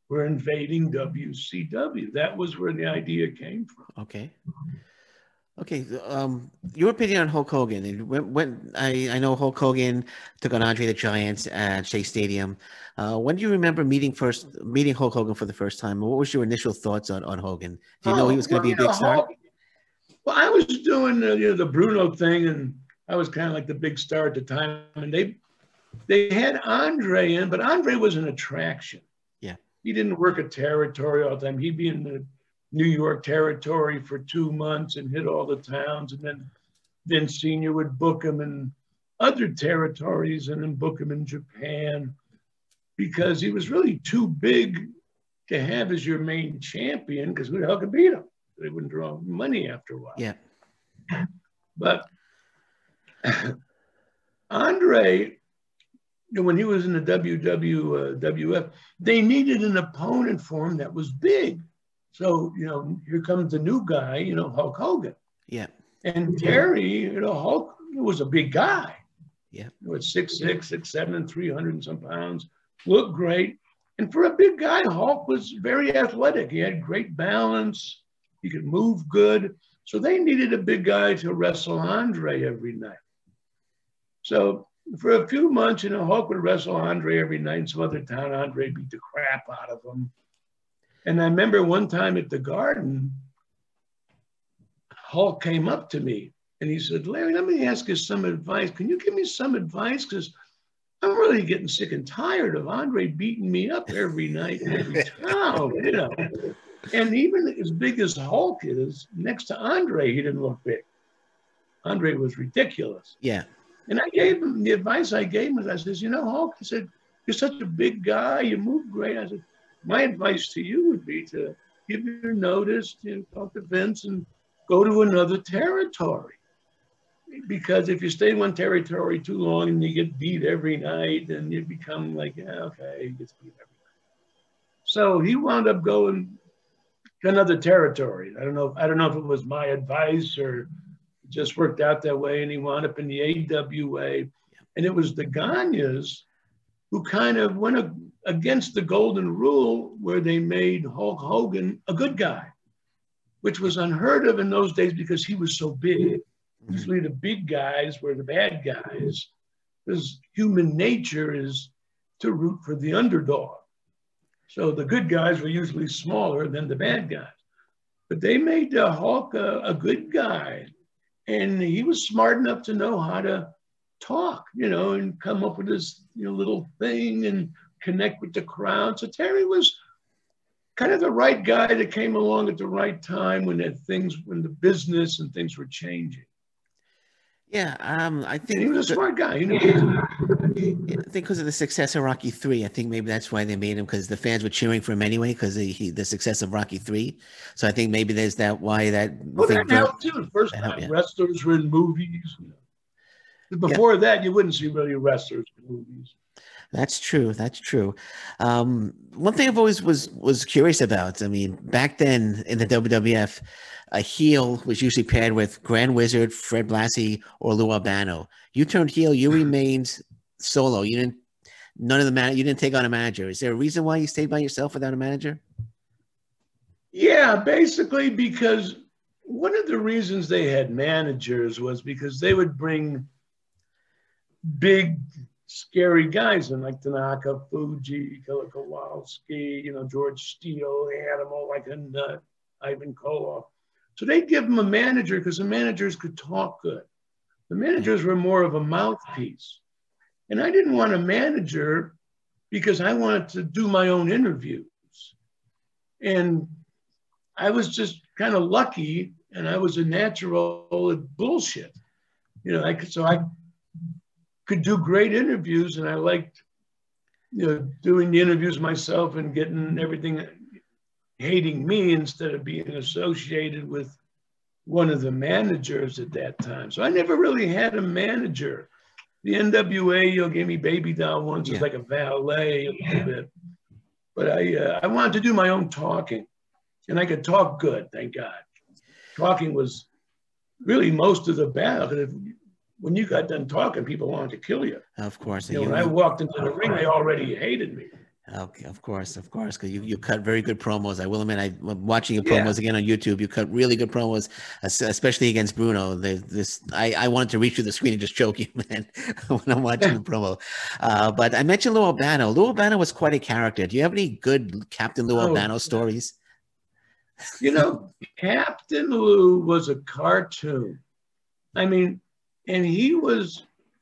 were invading WCW. That was where the idea came from. Okay. Okay, your opinion on Hulk Hogan. And when I know Hulk Hogan took on Andre the Giant at Shea Stadium. When do you remember meeting Hulk Hogan for the first time? What was your initial thoughts on Hogan? Do you know he was going to be a big star? Well, I was doing the Bruno thing, and I was kind of like the big star at the time. And they had Andre in, but Andre was an attraction. Yeah, he didn't work a territory all the time. He'd be in the New York territory for 2 months and hit all the towns, and then Vince Sr. would book him in other territories and then book him in Japan because he was really too big to have as your main champion because who the hell could beat him? They wouldn't draw money after a while. Yeah. But Andre, when he was in the WWF, they needed an opponent for him that was big. So, here comes the new guy, Hulk Hogan. Yeah. And Terry, Hulk was a big guy. Yeah. He was 6'6", 6'7", 300 and some pounds, looked great. And for a big guy, Hulk was very athletic. He had great balance. He could move good. So they needed a big guy to wrestle Andre every night. So for a few months, Hulk would wrestle Andre every night in some other town. Andre beat the crap out of him. And I remember one time at the Garden, Hulk came up to me and he said, Larry, let me ask you some advice. Can you give me some advice? Because I'm really getting sick and tired of Andre beating me up every night in every town, And even as big as Hulk is, next to Andre, he didn't look big. Andre was ridiculous. Yeah. And I gave him, the advice I gave him was, I said, Hulk, I said, you're such a big guy, you move great. I said, my advice to you would be to give your notice, talk to Vince and go to another territory. Because if you stay in one territory too long and you get beat every night, then you become like, yeah, okay, he gets beat every night. So he wound up going to another territory. I don't know if it was my advice or it just worked out that way. And he wound up in the AWA. And it was the Gagnes who kind of went against the golden rule where they made Hulk Hogan a good guy, which was unheard of in those days because he was so big. Usually the big guys were the bad guys because human nature is to root for the underdog. So the good guys were usually smaller than the bad guys. But they made Hulk a good guy. And he was smart enough to know how to talk, and come up with this little thing and connect with the crowd. So Terry was kind of the right guy that came along at the right time when the business and things were changing. Yeah, I think he was a smart guy. I think because of the success of Rocky III, I think maybe that's why they made him, because the fans were cheering for him anyway because the success of Rocky III. So I think maybe there's that that helped too. The first time wrestlers were in movies. Before that, you wouldn't see really wrestlers in movies. That's true. That's true. One thing I've always was curious about. I mean, back then in the WWF, a heel was usually paired with Grand Wizard, Fred Blassie, or Lou Albano. You turned heel. You remained solo. You didn't take on a manager. Is there a reason why you stayed by yourself without a manager? Yeah, basically because one of the reasons they had managers was because they would bring big, scary guys in, like Tanaka, Fuji, Killer Kowalski, George Steele, Animal, Ivan Koloff. So they'd give them a manager because the managers could talk good. The managers were more of a mouthpiece. And I didn't want a manager because I wanted to do my own interviews. And I was just kind of lucky, and I was a natural at bullshit. I could do great interviews, and I liked, doing the interviews myself and getting everything hating me instead of being associated with one of the managers at that time. So I never really had a manager. The NWA, gave me Baby Doll once as like a valet a little bit. But I wanted to do my own talking, and I could talk good, thank God. Talking was really most of the battle. When you got done talking, people wanted to kill you. Of course. When I walked into the ring, they already hated me. Okay, of course, because you cut very good promos. I will admit, I'm watching your Yeah. promos again on YouTube. You cut really good promos, especially against Bruno. I wanted to reach through the screen and just choke you, man, when I'm watching the promo. But I mentioned Lou Albano. Lou Albano was quite a character. Do you have any good Captain Lou Albano stories? You know, Captain Lou was a cartoon. I mean, and he was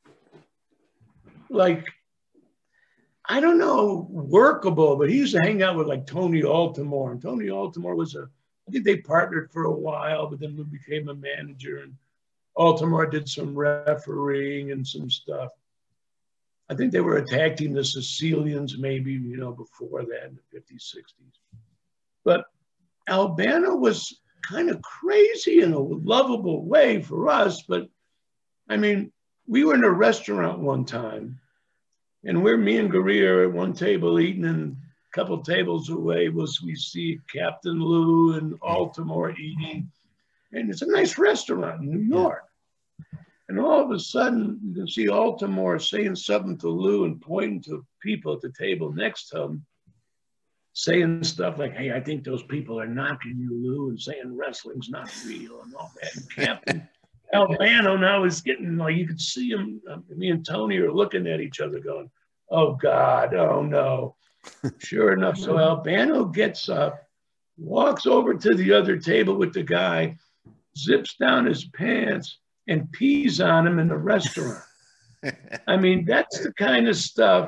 like, I don't know, workable, but he used to hang out with like Tony Altimore. And Tony Altimore I think they partnered for a while, but then Lou became a manager and Altimore did some refereeing and some stuff. I think they were a tag team, the Sicilians, maybe, you know, before that in the 50s, 60s. But Albano was kind of crazy in a lovable way for us. But I mean, we were in a restaurant one time and me and Gurria are at one table eating, and a couple tables away we see Captain Lou and Altimore eating. And it's a nice restaurant in New York. And all of a sudden, you can see Altimore saying something to Lou and pointing to people at the table next to him, saying stuff like, "Hey, I think those people are knocking you, Lou," and saying wrestling's not real and all that. And Captain Albano now is getting, like, you could see him, me and Tony are looking at each other going, "Oh God, oh no." Sure enough, so Albano gets up, walks over to the other table with the guy, zips down his pants, and pees on him in the restaurant. I mean, that's the kind of stuff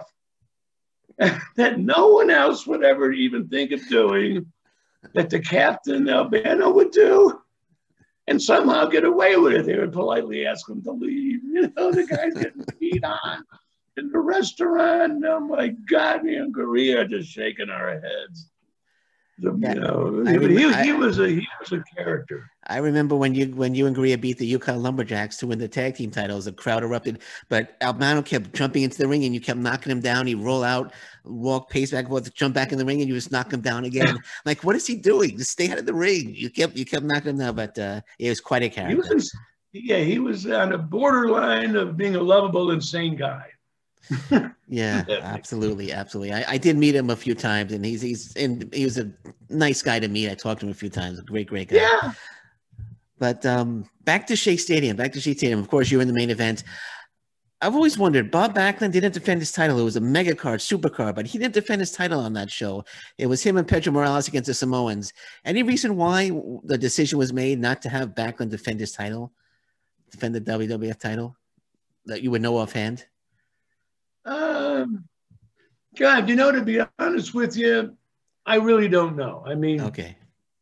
that no one else would ever even think of doing, that the Captain Albano would do, and somehow get away with it. They would politely ask him to leave. You know, the guy's getting peed on in the restaurant. Oh my God, me and Gurria are just shaking our heads. You know, he was a character. I remember when you and Gurria beat the Yukon Lumberjacks to win the tag team titles, the crowd erupted, but Albano kept jumping into the ring and you kept knocking him down. He'd roll out, walk, pace back and forth, jump back in the ring, and you just knock him down again. Like, what is he doing? Just stay out of the ring. You kept knocking him down, but it was quite a character. He was on a borderline of being a lovable, insane guy. Yeah, absolutely. I did meet him a few times, and he was a nice guy to meet. I talked to him a few times. A great guy. Yeah. But back to Shea Stadium. Of course, you're in the main event. I've always wondered, Bob Backlund didn't defend his title. It was a mega card, super card, but he didn't defend his title on that show. It was him and Pedro Morales against the Samoans. Any reason why the decision was made not to have Backlund defend his title, defend the WWF title, that you would know offhand? God, to be honest with you, I really don't know. I mean, okay.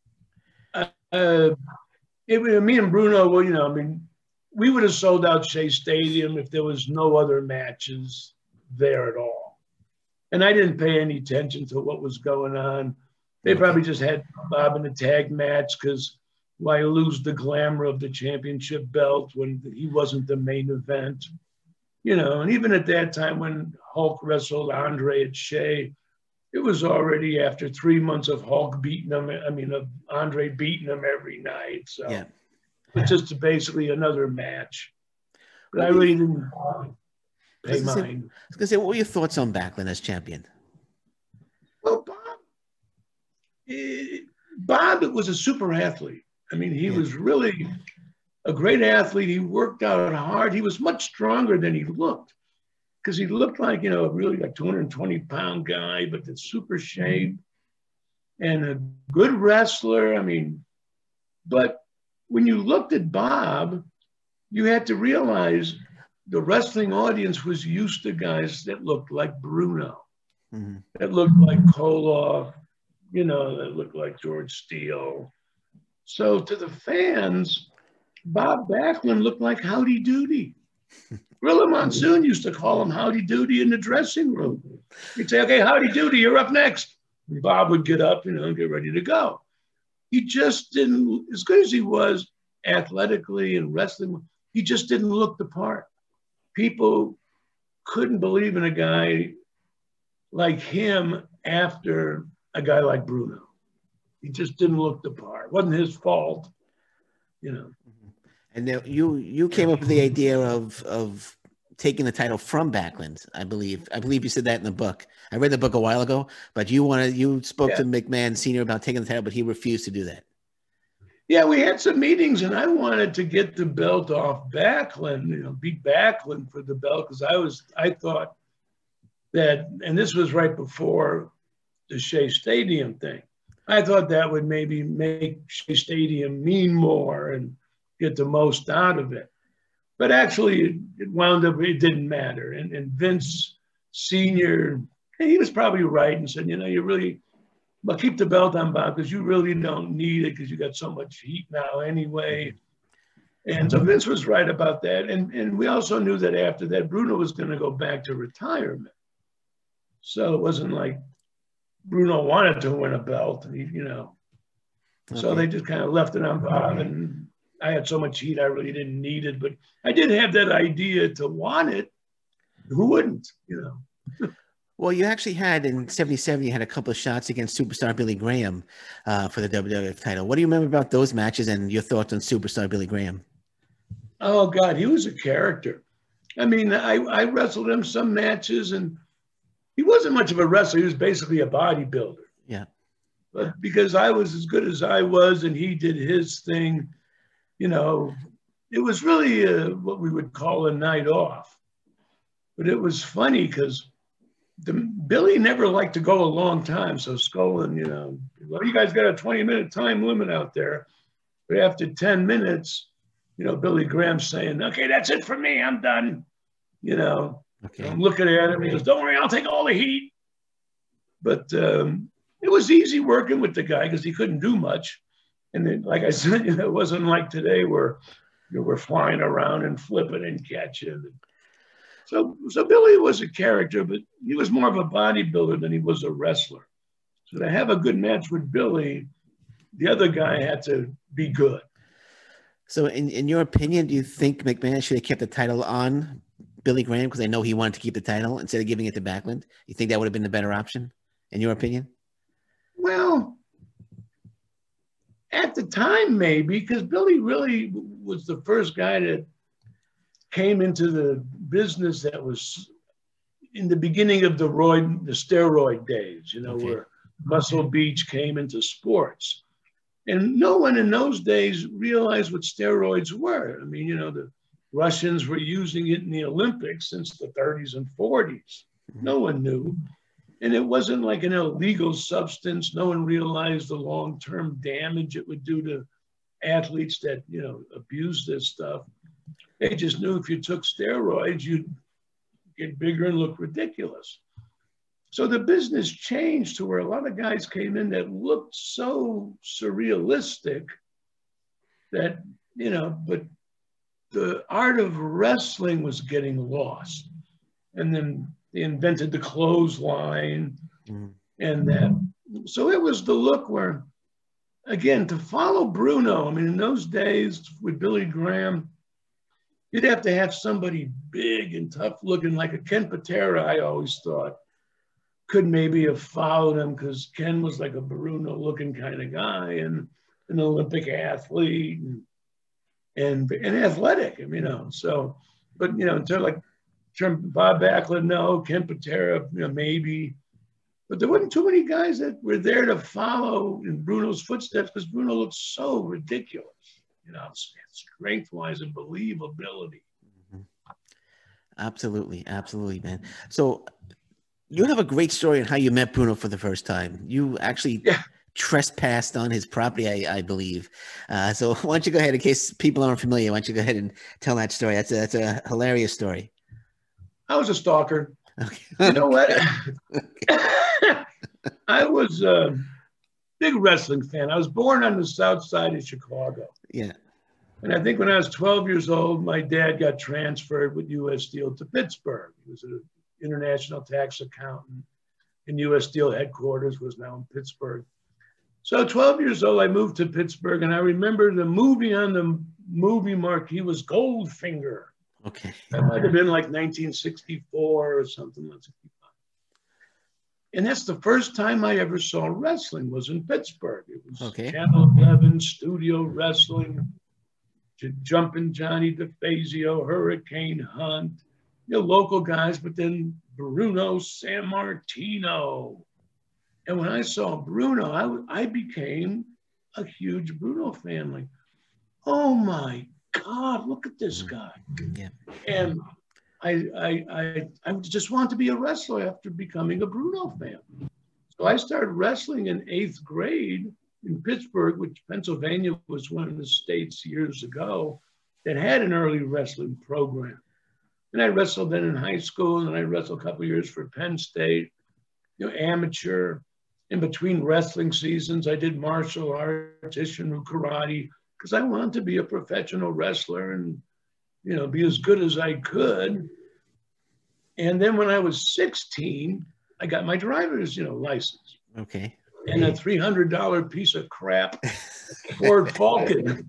Me and Bruno, well, we would have sold out Shea Stadium if there was no other matches there at all. And I didn't pay any attention to what was going on. They probably just had Bob in a tag match because why lose the glamour of the championship belt when he wasn't the main event? And even at that time when Hulk wrestled Andre at Shea, it was already after 3 months of Hulk beating him. Of Andre beating him every night. So it was just basically another match. But I really didn't pay mind. I was going to say, what were your thoughts on Backlund as champion? Well, Bob was a super athlete. He was really a great athlete. He worked out hard. He was much stronger than he looked, because he looked like, really like 220-pound guy, but in super shape and a good wrestler. But when you looked at Bob, you had to realize the wrestling audience was used to guys that looked like Bruno, that looked like Koloff, that looked like George Steele. So to the fans, Bob Backlund looked like Howdy Doody. Gorilla Monsoon used to call him Howdy Doody in the dressing room. He'd say, "Okay, Howdy Doody, you're up next." And Bob would get up, and get ready to go. He just didn't, as good as he was athletically and wrestling, he just didn't look the part. People couldn't believe in a guy like him after a guy like Bruno. He just didn't look the part. It wasn't his fault, And you came up with the idea of taking the title from Backlund, I believe. I believe you said that in the book. I read the book a while ago, but you spoke to McMahon Sr. about taking the title, but he refused to do that. Yeah, we had some meetings, and I wanted to get the belt off Backlund, beat Backlund for the belt, because I thought that, and this was right before the Shea Stadium thing, I thought that would maybe make Shea Stadium mean more and get the most out of it. But actually, it wound up, it didn't matter. And Vince Sr., he was probably right and said, you really, but keep the belt on, Bob, because you really don't need it because you got so much heat now anyway. And so Vince was right about that. And we also knew that after that, Bruno was going to go back to retirement. So it wasn't like Bruno wanted to win a belt, So they just kind of left it on Bob. And I had so much heat, I really didn't need it. But I did have that idea to want it. Who wouldn't, Well, you actually had in '77, you had a couple of shots against superstar Billy Graham for the WWF title. What do you remember about those matches and your thoughts on superstar Billy Graham? Oh, God, he was a character. I mean, I wrestled him some matches, and he wasn't much of a wrestler. He was basically a bodybuilder. Yeah. But because I was as good as I was and he did his thing, it was really what we would call a night off. But it was funny because Billy never liked to go a long time. So Skolin, well, you guys got a 20-minute time limit out there. But after 10 minutes, Billy Graham's saying, okay, that's it for me. I'm done. Okay. I'm looking at him. He goes, don't worry, I'll take all the heat. But it was easy working with the guy because he couldn't do much. And then, like I said, it wasn't like today where we're flying around and flipping and catching. So Billy was a character, but he was more of a bodybuilder than he was a wrestler. So to have a good match with Billy, the other guy had to be good. So in your opinion, do you think McMahon should have kept the title on Billy Graham because I know he wanted to keep the title instead of giving it to Backlund? You think that would have been the better option, in your opinion? Well, at the time, maybe, because Billy really was the first guy that came into the business that was in the beginning of the steroid days, okay, where Muscle Beach came into sports. And no one in those days realized what steroids were. I mean, the Russians were using it in the Olympics since the 30s and 40s. No one knew. And it wasn't like an illegal substance. No one realized the long-term damage it would do to athletes that, abuse this stuff. They just knew if you took steroids, you'd get bigger and look ridiculous. So the business changed to where a lot of guys came in that looked so surrealistic that, but the art of wrestling was getting lost. And then they invented the clothesline and that. So it was the look where, again, to follow Bruno, I mean, in those days with Billy Graham, you'd have to have somebody big and tough looking like a Ken Patera, I always thought, could maybe have followed him because Ken was like a Bruno looking kind of guy and an Olympic athlete and athletic, so, but, in terms of Bob Backlund, no, Ken Patera, maybe, but there wasn't too many guys that were there to follow in Bruno's footsteps because Bruno looked so ridiculous. Strength-wise and believability. Absolutely, man. So you have a great story on how you met Bruno for the first time. You actually trespassed on his property, I believe. So why don't you go ahead, in case people aren't familiar, why don't you go ahead and tell that story? That's a hilarious story. I was a stalker. Okay. You know what? I was a big wrestling fan. I was born on the south side of Chicago. Yeah. And I think when I was 12 years old, my dad got transferred with U.S. Steel to Pittsburgh. He was an international tax accountant, and U.S. Steel headquarters was now in Pittsburgh. So 12 years old, I moved to Pittsburgh, and I remember the movie on the movie marquee was Goldfinger. Okay. That might have been like 1964 or something like that. And that's the first time I ever saw wrestling was in Pittsburgh. It was Channel 11, Studio Wrestling, Jumpin' Johnny DeFazio, Hurricane Hunt, local guys, but then Bruno Sammartino. And when I saw Bruno, I became a huge Bruno fan. Like, oh my God, look at this guy. Yeah. And I just wanted to be a wrestler after becoming a Bruno fan. So I started wrestling in 8th grade in Pittsburgh, which Pennsylvania was one of the states years ago that had an early wrestling program. And I wrestled then in high school, and I wrestled a couple of years for Penn State, amateur. In between wrestling seasons, I did martial arts, Isshin karate, because I wanted to be a professional wrestler and, be as good as I could. And then when I was 16, I got my driver's, license. Okay. And a $300 piece of crap Ford Falcon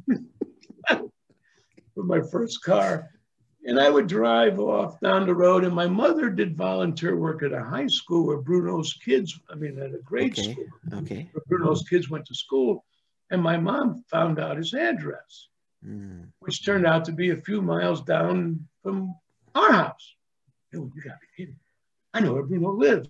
for my first car. And I would drive off down the road, and my mother did volunteer work at a high school where Bruno's kids, at a grade school, where Bruno's kids went to school. And my mom found out his address, which turned out to be a few miles down from our house. Oh, you gotta be kidding. I know where Bruno lives.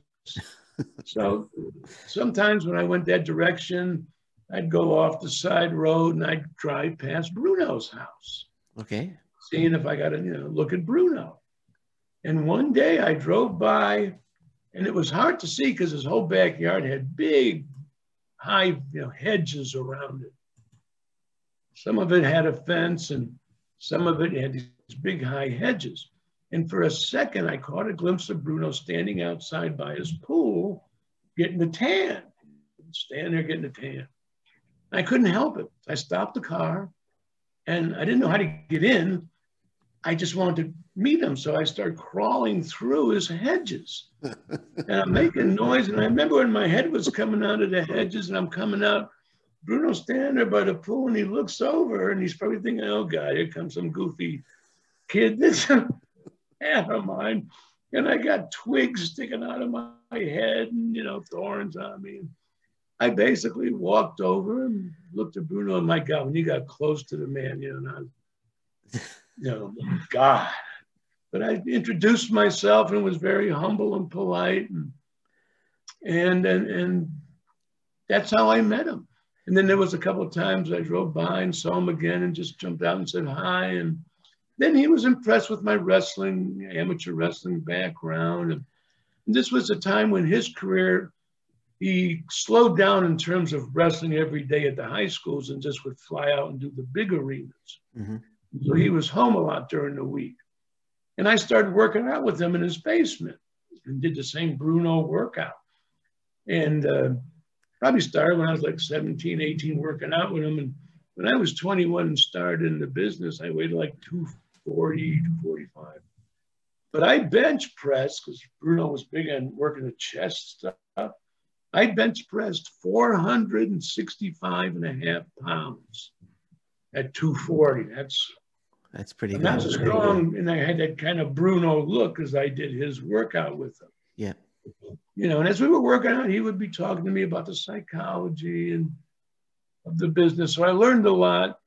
So sometimes when I went that direction, I'd go off the side road and I'd drive past Bruno's house. Okay. Seeing if I got to, look at Bruno. And one day I drove by, and it was hard to see because his whole backyard had big, high, hedges around it. Some of it had a fence, and some of it had these big, high hedges. And for a second, I caught a glimpse of Bruno standing outside by his pool, getting a tan. Standing there getting a tan. I couldn't help it. I stopped the car, and I didn't know how to get in. I just wanted to meet him. So I started crawling through his hedges. And I'm making noise. And I remember when my head was coming out of the hedges and I'm coming out, Bruno's standing there by the pool, and he looks over and he's probably thinking, oh God, here comes some goofy kid. This is of mine. And I got twigs sticking out of my head and, thorns on me. And I basically walked over and looked at Bruno, and my God, when you got close to the man, God. But I introduced myself and was very humble and polite, and that's how I met him. And then there was a couple of times I drove by and saw him again and just jumped out and said hi. And then he was impressed with my wrestling, amateur wrestling background. And this was a time when his career, he slowed down in terms of wrestling every day at the high schools and just would fly out and do the big arenas. Mm-hmm. So he was home a lot during the week. And I started working out with him in his basement and did the same Bruno workout. And probably started when I was like 17, 18, working out with him. And when I was 21 and started in the business, I weighed like 240, 245. But I bench pressed, because Bruno was big on working the chest stuff. I bench pressed 465 and a half pounds at 240. That's pretty good. Not strong, and I had that kind of Bruno look as I did his workout with him. Yeah. And as we were working out, he would be talking to me about the psychology and of the business. So I learned a lot,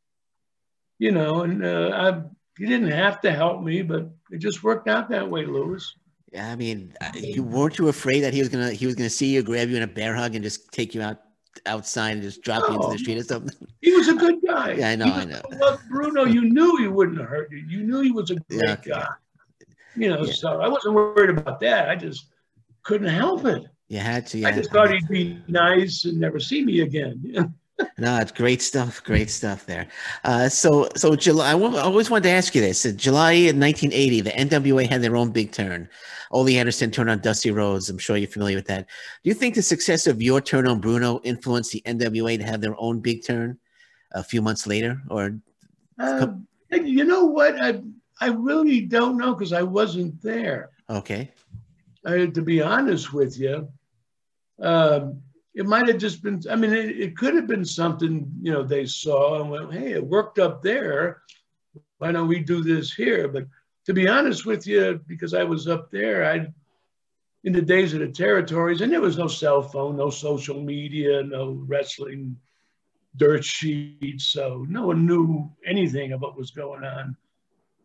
and he didn't have to help me, but it just worked out that way, Louis. Yeah, I mean, weren't you afraid that he was gonna see you, grab you in a bear hug, and just take you outside and just drop you into the street or something? He was a good guy. Yeah, I know. Look, Bruno, you knew he wouldn't hurt you. You knew he was a great guy. So I wasn't worried about that. I just couldn't help it. You had to. Yeah. I just thought he'd be nice and never see me again. No, it's great stuff. Great stuff there. So July. I always wanted to ask you this. July of 1980, the NWA had their own big turn. Ole Anderson turned on Dusty Rhodes. I'm sure you're familiar with that. Do you think the success of your turn on Bruno influenced the NWA to have their own big turn a few months later? Or you know what? I really don't know, because I wasn't there. Okay. To be honest with you, it might have just been, it could have been something, they saw and went, hey, it worked up there. Why don't we do this here? But to be honest with you, because I was up there, in the days of the territories, and there was no cell phone, no social media, no wrestling dirt sheets. So no one knew anything of what was going on,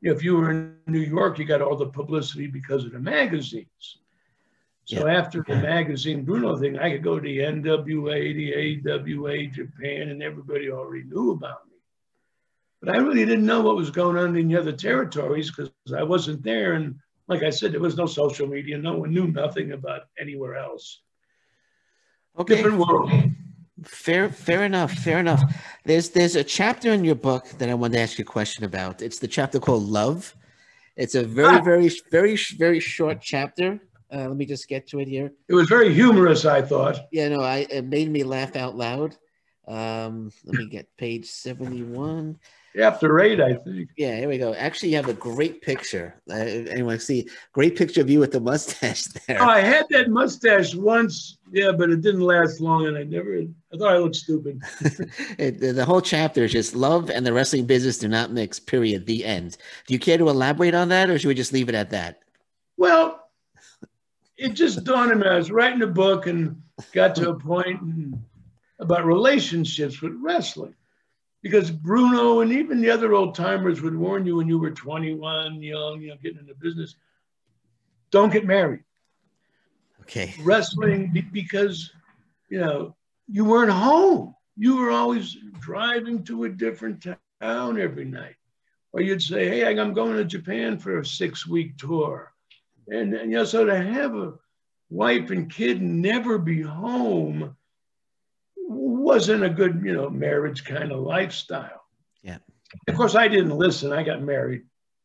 if you were in New York, you got all the publicity because of the magazines. So after the magazine Bruno thing, I could go to the NWA, the AWA, Japan, and everybody already knew about me. But I really didn't know what was going on in the other territories because I wasn't there. And like I said, there was no social media. No one knew nothing about anywhere else. Okay. Different world. Fair enough. There's a chapter in your book that I wanted to ask you a question about. It's the chapter called Love. It's a very short chapter. Let me just get to it here. It was very humorous, I thought. Yeah, no, it made me laugh out loud. Let me get page 71. After 8, I think. Yeah, here we go. Actually, you have a great picture. Anyone see? Great picture of you with the mustache there. Oh, I had that mustache once, yeah, but it didn't last long, and I thought I looked stupid. The whole chapter is just love and the wrestling business do not mix, period, the end. Do you care to elaborate on that, or should we just leave it at that? Well, it just dawned on me. I was writing a book and got to a point about relationships with wrestling. Because Bruno and even the other old timers would warn you when you were 21, young, getting into business, don't get married. Okay. Wrestling, because, you weren't home. You were always driving to a different town every night. Or you'd say, hey, I'm going to Japan for a 6-week tour. And so to have a wife and kid and never be home wasn't a good, marriage kind of lifestyle. Yeah. Of course, I didn't listen. I got married.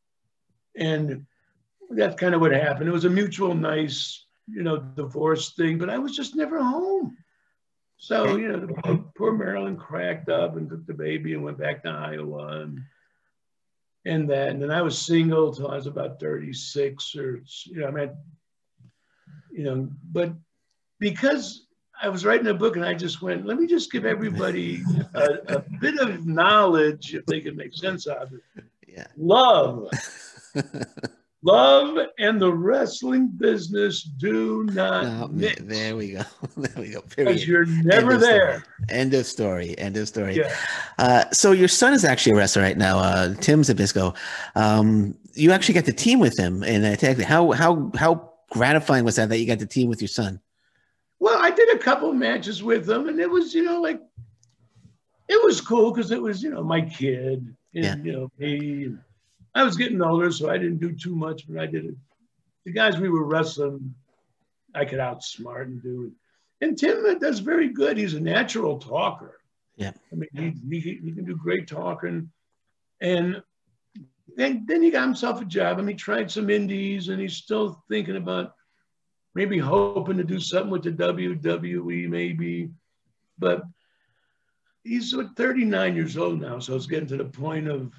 And that's kind of what happened. It was a mutual nice, divorce thing, but I was just never home. So, poor Marilyn cracked up and took the baby and went back to Iowa. And then I was single till I was about 36 but because I was writing a book and I just went, let me just give everybody a bit of knowledge if they can make sense of it. Yeah. Love and the wrestling business do not mix. There we go. Period. Because you're never there. End of story. Yeah. So your son is actually a wrestler right now, Tim Zbyszko. You actually got to team with him, and how gratifying was that you got to team with your son? Well, I did a couple of matches with him, and it was, it was cool because it was, my kid and, me. And I was getting older, so I didn't do too much, but I did it. The guys we were wrestling, I could outsmart and do it. And Tim does very good. He's a natural talker. Yeah. I mean, he can do great talking. And then he got himself a job. I mean, he tried some indies, and he's still thinking about maybe hoping to do something with the WWE, maybe. But he's 39 years old now, so it's getting to the point of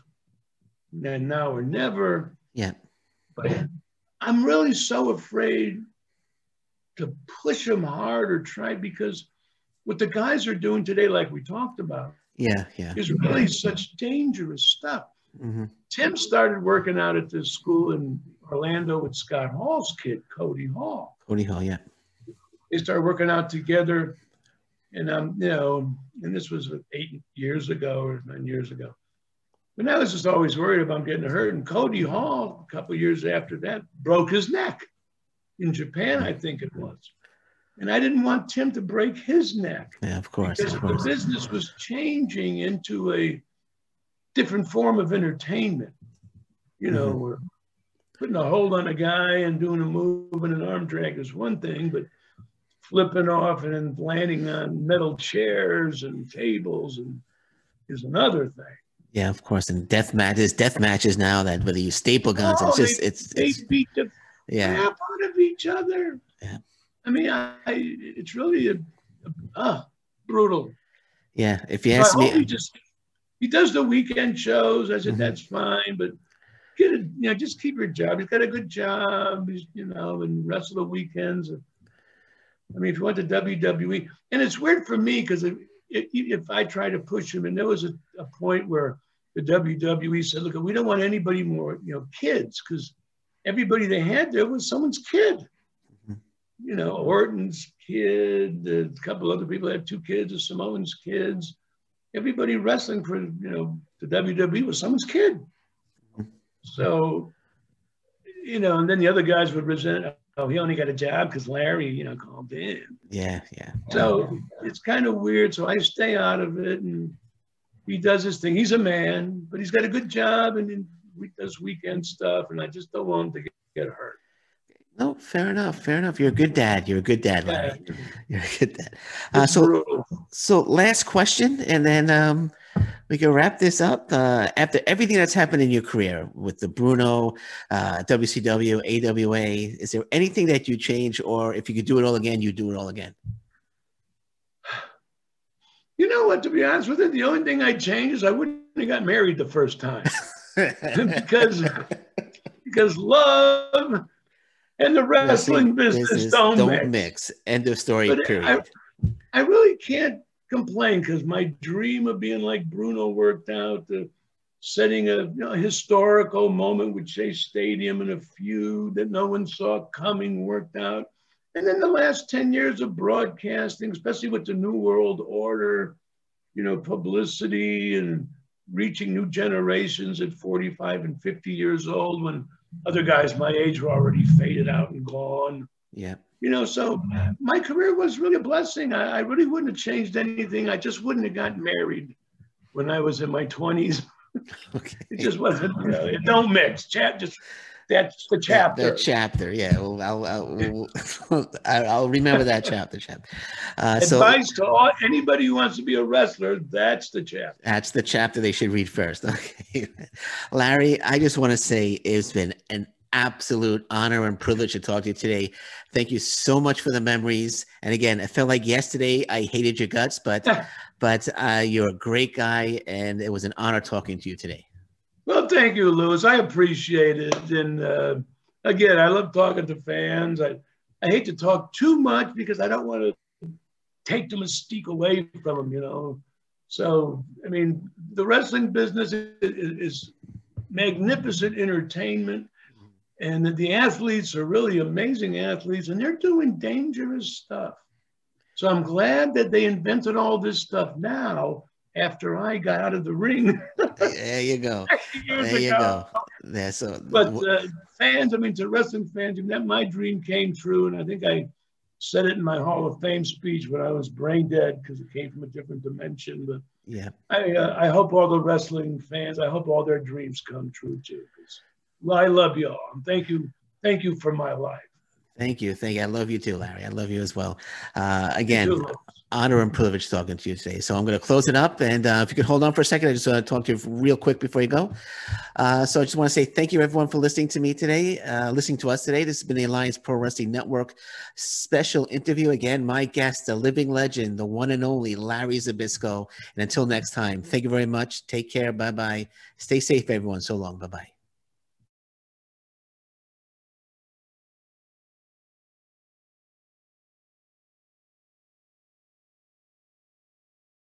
now or never. Yeah. But I'm really so afraid to push him hard or try, because what the guys are doing today, like we talked about, is really such dangerous stuff. Mm-hmm. Tim started working out at this school in Orlando with Scott Hall's kid, Cody Hall. Cody Hall, yeah. They started working out together, and and this was 8 years ago or 9 years ago. But I was just always worried about him getting hurt. And Cody Hall, a couple of years after that, broke his neck in Japan, I think it was. And I didn't want Tim to break his neck. Yeah, of course. Because the business was changing into a different form of entertainment. We're putting a hold on a guy and doing a move and an arm drag is one thing, but flipping off and then landing on metal chairs and tables is another thing. Yeah, of course. And death matches now that whether you staple guns, they beat the crap out of each other. Yeah. I mean, it's really brutal. Yeah, if you ask me, he does the weekend shows. I said that's fine, but just keep your job. He's got a good job. He's and wrestle the weekends. I mean, if you went to WWE, and it's weird for me because if I try to push him, and there was a point where the WWE said, look, we don't want anybody more, kids, because everybody they had there was someone's kid. Orton's kid, a couple other people had 2 kids, the Samoans' kids. Everybody wrestling for, the WWE was someone's kid. So, and then the other guys would resent, oh, he only got a job because Larry, called in. Yeah, yeah. So it's kind of weird. So I stay out of it, and he does his thing. He's a man, but he's got a good job, and he does weekend stuff, and I just don't want him to get hurt. No, fair enough. Fair enough. You're a good dad. You're a good dad, Larry. Yeah. You're a good dad. So last question, and then we can wrap this up. After everything that's happened in your career with the Bruno, WCW, AWA, is there anything that you change, or if you could do it all again, you do it all again? You know what? To be honest with you, the only thing I'd change is I wouldn't have got married the first time because love and the wrestling business don't mix. End of story, period. I really can't complain because my dream of being like Bruno worked out, setting a historical moment with Shea Stadium and a feud that no one saw coming worked out. And then the last 10 years of broadcasting, especially with the New World Order, publicity and reaching new generations at 45 and 50 years old when other guys my age were already faded out and gone. Yeah. So my career was really a blessing. I really wouldn't have changed anything. I just wouldn't have gotten married when I was in my 20s. Okay. It just wasn't, it don't mix. That's the chapter. That chapter, yeah. Well, I'll remember that chapter. Advice to anybody who wants to be a wrestler, that's the chapter. That's the chapter they should read first. Okay. Larry, I just want to say it's been an absolute honor and privilege to talk to you today. Thank you so much for the memories. And again, it felt like yesterday I hated your guts, but you're a great guy, and it was an honor talking to you today. Well, thank you, Louis. I appreciate it. And again, I love talking to fans. I hate to talk too much because I don't want to take the mystique away from them, So, I mean, the wrestling business is magnificent entertainment. And the athletes are really amazing athletes, and they're doing dangerous stuff. So I'm glad that they invented all this stuff now after I got out of the ring. There you go. There you go. Yeah, but fans, to wrestling fans, that my dream came true. And I think I said it in my Hall of Fame speech when I was brain dead because it came from a different dimension. But yeah, I hope all the wrestling fans, I hope all their dreams come true too. Well, I love you all. Thank you. Thank you for my life. Thank you. I love you too, Larry. I love you as well. Again, honor and privilege talking to you today. So I'm going to close it up. And if you could hold on for a second, I just want to talk to you real quick before you go. So I just want to say thank you, everyone, for listening to me today, listening to us today. This has been the Alliance Pro Wrestling Network special interview. Again, my guest, the living legend, the one and only Larry Zbyszko. And until next time, thank you very much. Take care. Bye-bye. Stay safe, everyone. So long. Bye-bye.